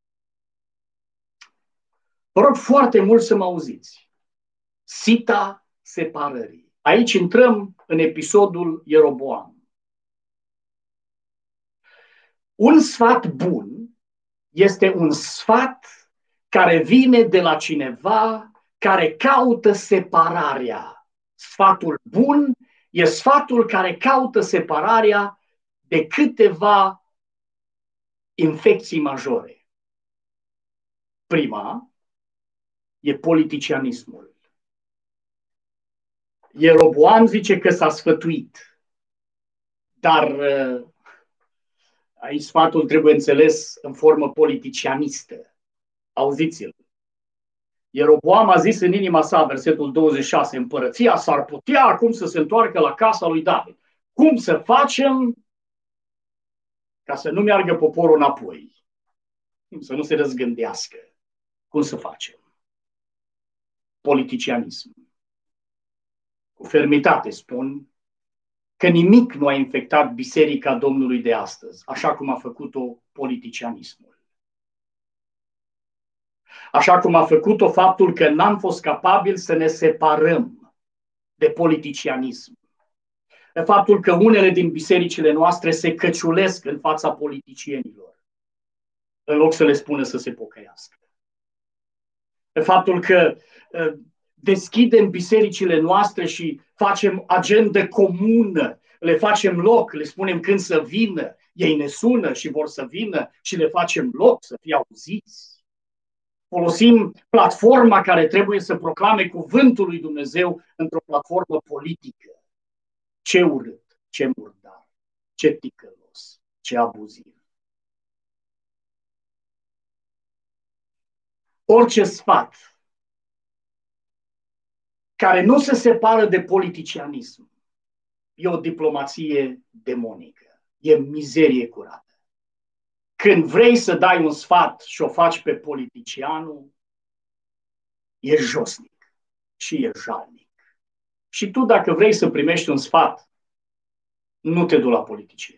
Vă rog foarte mult să mă auziți. Sita separării. Aici intrăm în episodul Ieroboam. Un sfat bun este un sfat care vine de la cineva care caută separarea. Sfatul bun e sfatul care caută separarea de câteva infecții majore. Prima e politicianismul. Ieroboam zice că s-a sfătuit, dar aici sfatul trebuie înțeles în formă politicianistă. Auziți-l. Ieroboam a zis în inima sa, versetul 26, împărăția s-ar putea acum să se întoarcă la casa lui David. Cum să facem ca să nu meargă poporul înapoi? Să nu se răzgândească. Cum să facem? Politicianism. Cu fermitate spun că nimic nu a infectat biserica Domnului de astăzi, așa cum a făcut-o politicianismul. Așa cum a făcut-o faptul că n-am fost capabili să ne separăm de politicianism. De faptul că unele din bisericile noastre se căciulesc în fața politicienilor, în loc să le spună să se pocăiască. De faptul că deschidem bisericile noastre și facem agendă comună, le facem loc, le spunem când să vină, ei ne sună și vor să vină și le facem loc să fie auziți. Folosim platforma care trebuie să proclame cuvântul lui Dumnezeu într-o platformă politică. Ce urât, ce murdar, ce ticălos, ce abuziv. Orice sfat care nu se separă de politicianism e o diplomație demonică, e mizerie curată. Când vrei să dai un sfat și o faci pe politicianul, e josnic și e jalnic. Și tu, dacă vrei să primești un sfat, nu te du la politicieni.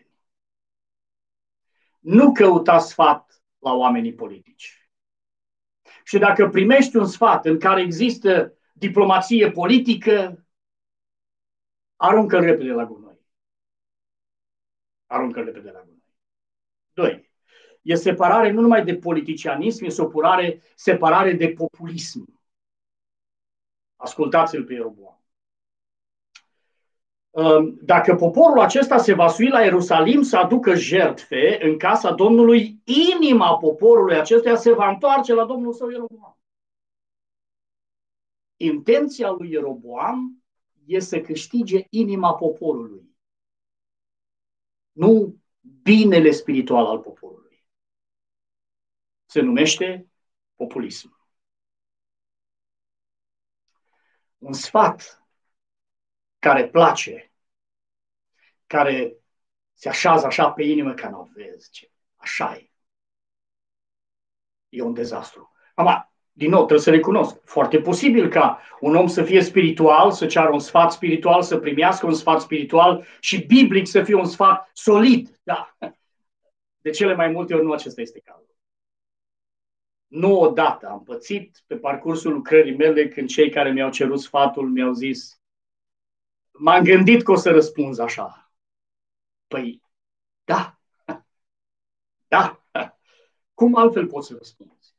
Nu căuta sfat la oamenii politici. Și dacă primești un sfat în care există diplomație politică, aruncă-l repede la gunoi. Aruncă-l repede la gunoi. 2. E separare nu numai de politicianism, e separare de populism. Ascultați-l pe Ieroboam. Dacă poporul acesta se va sui la Ierusalim să aducă jertfe în casa Domnului, inima poporului acestuia se va întoarce la Domnul său Ieroboam. Intenția lui Ieroboam e să câștige inima poporului, nu binele spiritual al poporului. Se numește populism. Un sfat care place, care se așează așa pe inimă ca nu vezi ce, așa e. E un dezastru. Acum, din nou, trebuie să recunosc, foarte posibil ca un om să fie spiritual, să ceară un sfat spiritual, să primească un sfat spiritual și biblic să fie un sfat solid. Da. De cele mai multe ori nu acesta este cazul. Nu odată am pățit pe parcursul lucrării mele când cei care mi-au cerut sfatul mi-au zis: m-am gândit că o să răspunzi așa. Păi, da. Da. Cum altfel poți să răspunzi?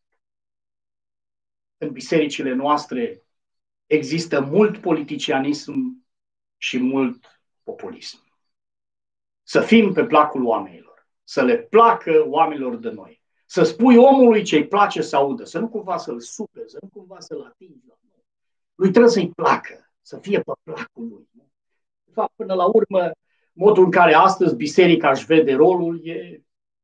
În bisericile noastre există mult politicianism și mult populism. Să fim pe placul oamenilor, să le placă oamenilor de noi, să spui omului ce îi place să audă, să nu cumva să-l superi, să nu cumva să-l atingi. Lui trebuie să-i placă, să fie pe placul lui. De fapt, până la urmă, modul în care astăzi biserica își vede rolul e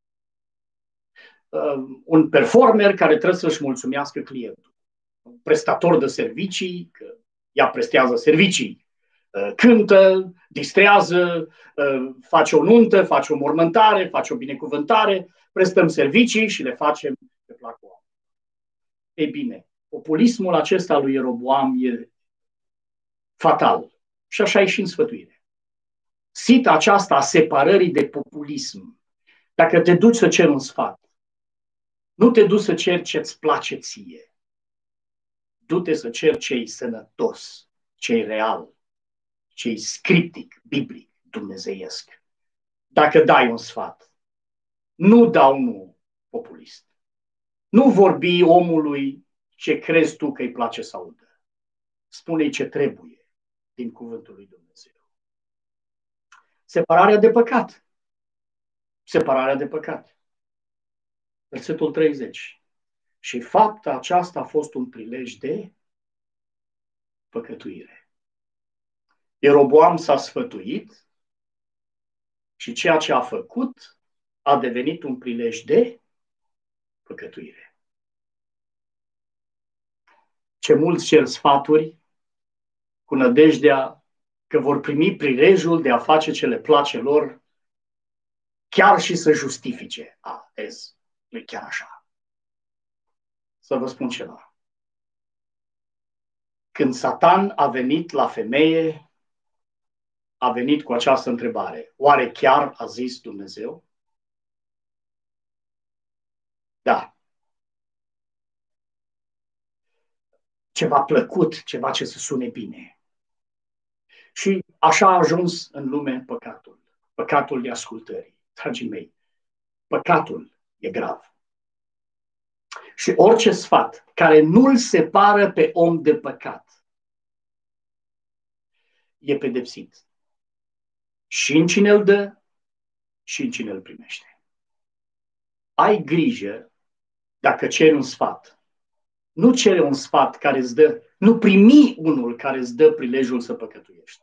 un performer care trebuie să-și mulțumească clientul. Un prestator de servicii, că ea prestează servicii, cântă, distrează, face o nuntă, face o mormântare, face o binecuvântare, prestăm servicii și le facem pe placul oamenilor. Ei bine, populismul acesta lui Ieroboam e fatal. Și așa e și în sfătuire. Sita aceasta a separării de populism. Dacă te duci să ceri un sfat, nu te duci să ceri ce-ți place ție. Du-te să ceri ce-i sănătos, ce-i real, ce-i scriptic, biblic, dumnezeiesc. Dacă dai un sfat, nu da unul populist. Nu vorbi omului ce crezi tu că îi place să audă. Spune-i ce trebuie din cuvântul lui Dumnezeu. Separarea de păcat. Separarea de păcat. Versetul 30. Și fapta aceasta a fost un prilej de păcătuire. Ieroboam s-a sfătuit și ceea ce a făcut a devenit un prilej de păcătuire. Ce mulți cer sfaturi cu nădejdea că vor primi prilejul de a face ce le place lor, chiar și să justifice. Vezi, nu e chiar așa. Să vă spun ceva. Când Satan a venit la femeie, a venit cu această întrebare. Oare chiar a zis Dumnezeu? Da. Ceva plăcut, ceva ce să sune bine. Și așa a ajuns în lume păcatul. Păcatul de ascultării. Dragii mei, păcatul e grav. Și orice sfat care nu-l separă pe om de păcat e pedepsit. Și în cine îl dă, și în cine îl primește. Ai grijă dacă ceri un sfat. Nu cere un sfat care îți dă, nu primi unul care îți dă prilejul să păcătuiești.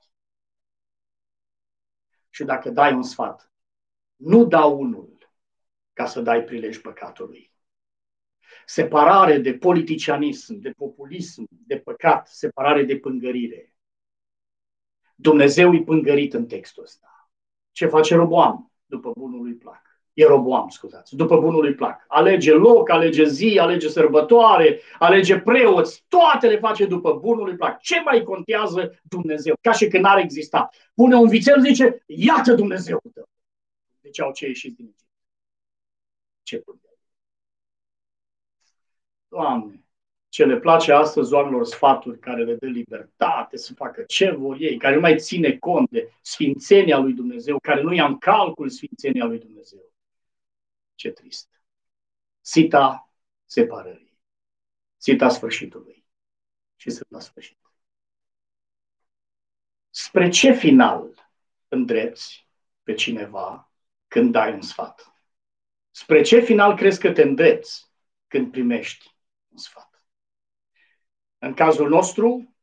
Și dacă dai un sfat, nu da unul ca să dai prilej păcatului. separare de politicianism, de populism, de păcat, separare de pângărire. Dumnezeu e pângărit în textul ăsta. Ce face Roboam? După bunul lui plac. Ieroboam, scuzați, după bunul lui plac. Alege loc, alege zi, alege sărbătoare, alege preoți, toate le face după bunul lui plac. Ce mai contează Dumnezeu? Ca și când n-ar exista. Pune un vițel, zice, iată Dumnezeu tău. Deci au ce ieșit din Egipt. Ce pângărit. Doamne, ce le place astăzi oamenilor sfaturi care le dă libertate să facă ce vor ei, care nu mai ține cont de sfințenia lui Dumnezeu, care nu ia în calcul sfințenia lui Dumnezeu. Ce trist. Sita separării. Sita sfârșitului. Și sunt la sfârșit. Spre ce final îndrepți pe cineva când dai un sfat? Spre ce final crezi că te îndrepți când primești un sfat? În cazul nostru,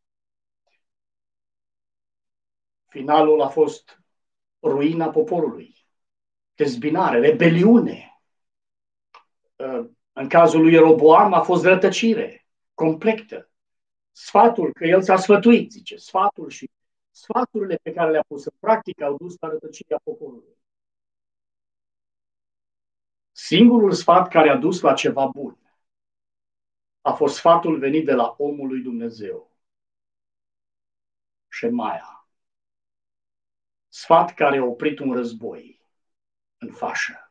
finalul a fost ruina poporului, dezbinare, rebeliune. În cazul lui Ieroboam a fost rătăcire completă. Sfatul, că el s-a sfătuit, zice, sfatul și sfaturile pe care le-a pus în practică au dus la rătăcirea poporului. Singurul sfat care a dus la ceva bun a fost sfatul venit de la omul lui Dumnezeu, Șemaia. Sfat care a oprit un război în fașă.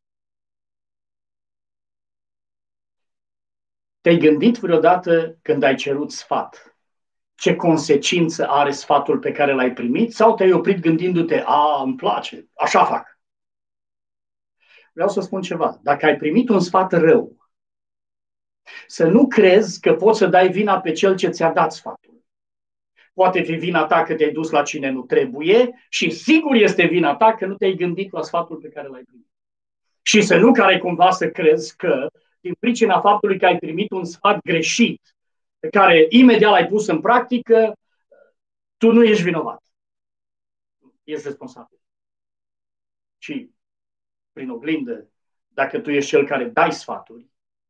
Te-ai gândit vreodată când ai cerut sfat? Ce consecință are sfatul pe care l-ai primit? Sau te-ai oprit gândindu-te, îmi place, așa fac? Vreau să spun ceva. Dacă ai primit un sfat rău, să nu crezi că poți să dai vina pe cel ce ți-a dat sfatul. Poate fi vina ta că te-ai dus la cine nu trebuie și sigur este vina ta că nu te-ai gândit la sfatul pe care l-ai primit. Și să nu care cumva să crezi că din pricina faptului că ai primit un sfat greșit, pe care imediat l-ai pus în practică, tu nu ești vinovat. Ești responsabil. Și, prin oglindă, dacă tu ești cel care dai sfaturi,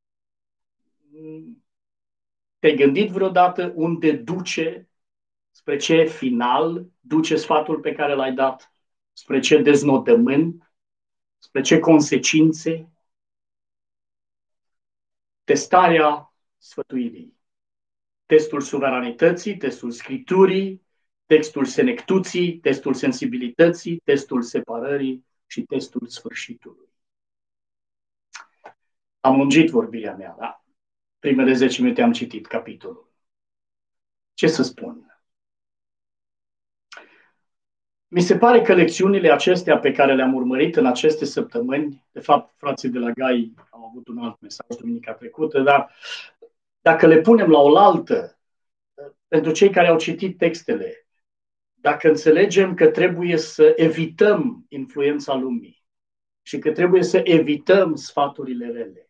te-ai gândit vreodată unde duce, spre ce final duce sfatul pe care l-ai dat? Spre ce deznodământ? Spre ce consecințe? Testarea sfătuirii. Testul suveranității, testul scripturii, testul senectuții, testul sensibilității, testul separării și testul sfârșitului. Am lungit vorbirea mea, da? Primele 10 minute am citit capitolul. Ce să spun? Mi se pare că lecțiunile acestea pe care le-am urmărit în aceste săptămâni, de fapt, frații de la Gai au avut un alt mesaj duminica trecută, dar dacă le punem la oaltă, pentru cei care au citit textele, dacă înțelegem că trebuie să evităm influența lumii și că trebuie să evităm sfaturile rele,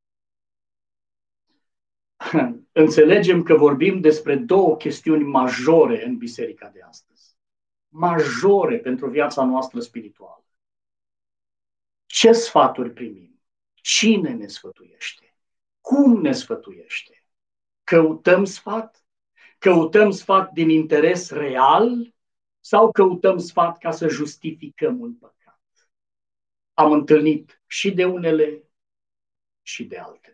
înțelegem că vorbim despre două chestiuni majore în biserica de astăzi. Majore pentru viața noastră spirituală. Ce sfaturi primim? Cine ne sfătuiește? Cum ne sfătuiește? Căutăm sfat? Căutăm sfat din interes real sau căutăm sfat ca să justificăm un păcat? Am întâlnit și de unele și de altele.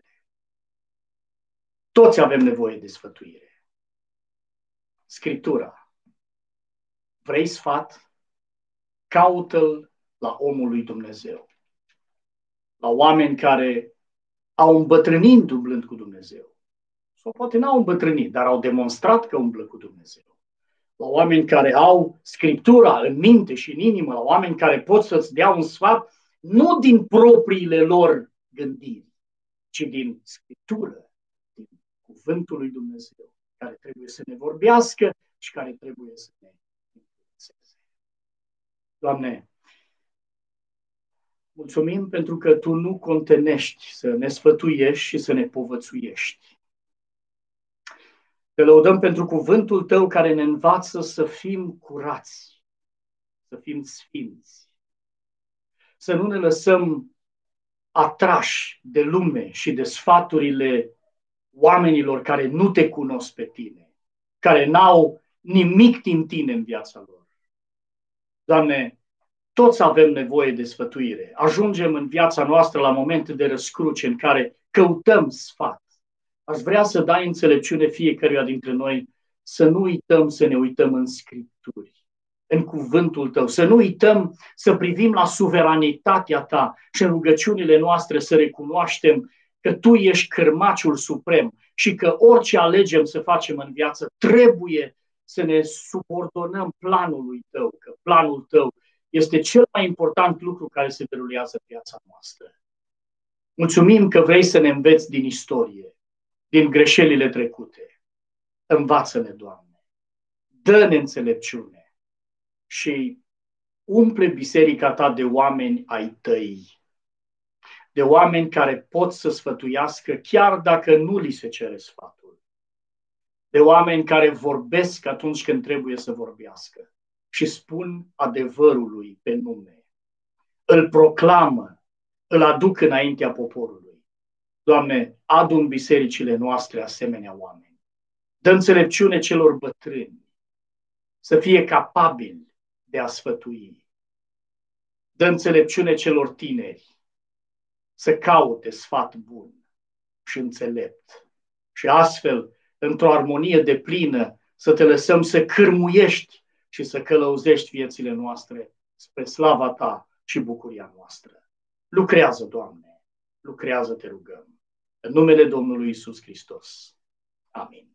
Toți avem nevoie de sfătuire. Scriptura. Vrei sfat? Caută-l la omul lui Dumnezeu. La oameni care au îmbătrânit umblând cu Dumnezeu. Sau poate n-au îmbătrânit, dar au demonstrat că umblă cu Dumnezeu. La oameni care au Scriptura în minte și în inimă, la oameni care pot să-ți dea un sfat nu din propriile lor gândiri, ci din Scriptură, din Cuvântul lui Dumnezeu, care trebuie să ne vorbească și care trebuie să ne influențeze. Doamne, mulțumim pentru că Tu nu contenești să ne sfătuiești și să ne povățuiești. Te lăudăm pentru cuvântul Tău care ne învață să fim curați, să fim sfinți, să nu ne lăsăm atrași de lume și de sfaturile oamenilor care nu te cunosc pe tine, care n-au nimic din tine în viața lor. Doamne, toți avem nevoie de sfătuire. Ajungem în viața noastră la momente de răscruce în care căutăm sfat. Aș vrea să dai înțelepciune fiecăruia dintre noi să nu uităm să ne uităm în Scripturi, în cuvântul Tău, să nu uităm să privim la suveranitatea Ta și în rugăciunile noastre să recunoaștem că Tu ești cârmaciul suprem și că orice alegem să facem în viață trebuie să ne subordonăm planului Tău, că planul Tău este cel mai important lucru care se derulează în viața noastră. Mulțumim că vrei să ne înveți din istorie, din greșelile trecute. Învață-ne, Doamne. Dă-ne înțelepciune și umple biserica Ta de oameni ai Tăi, de oameni care pot să sfătuiască chiar dacă nu li se cere sfatul, de oameni care vorbesc atunci când trebuie să vorbească și spun adevărului pe nume, îl proclamă, îl aduc înaintea poporului. Doamne, adu în bisericile noastre asemenea oameni. Dă înțelepciune celor bătrâni să fie capabili de a sfătui. Dă înțelepciune celor tineri să caute sfat bun și înțelept. Și astfel, într-o armonie deplină, să te lăsăm să cârmuiești și să călăuzești viețile noastre spre slava Ta și bucuria noastră. Lucrează, Doamne, lucrează, te rugăm. În numele Domnului Iisus Hristos. Amin.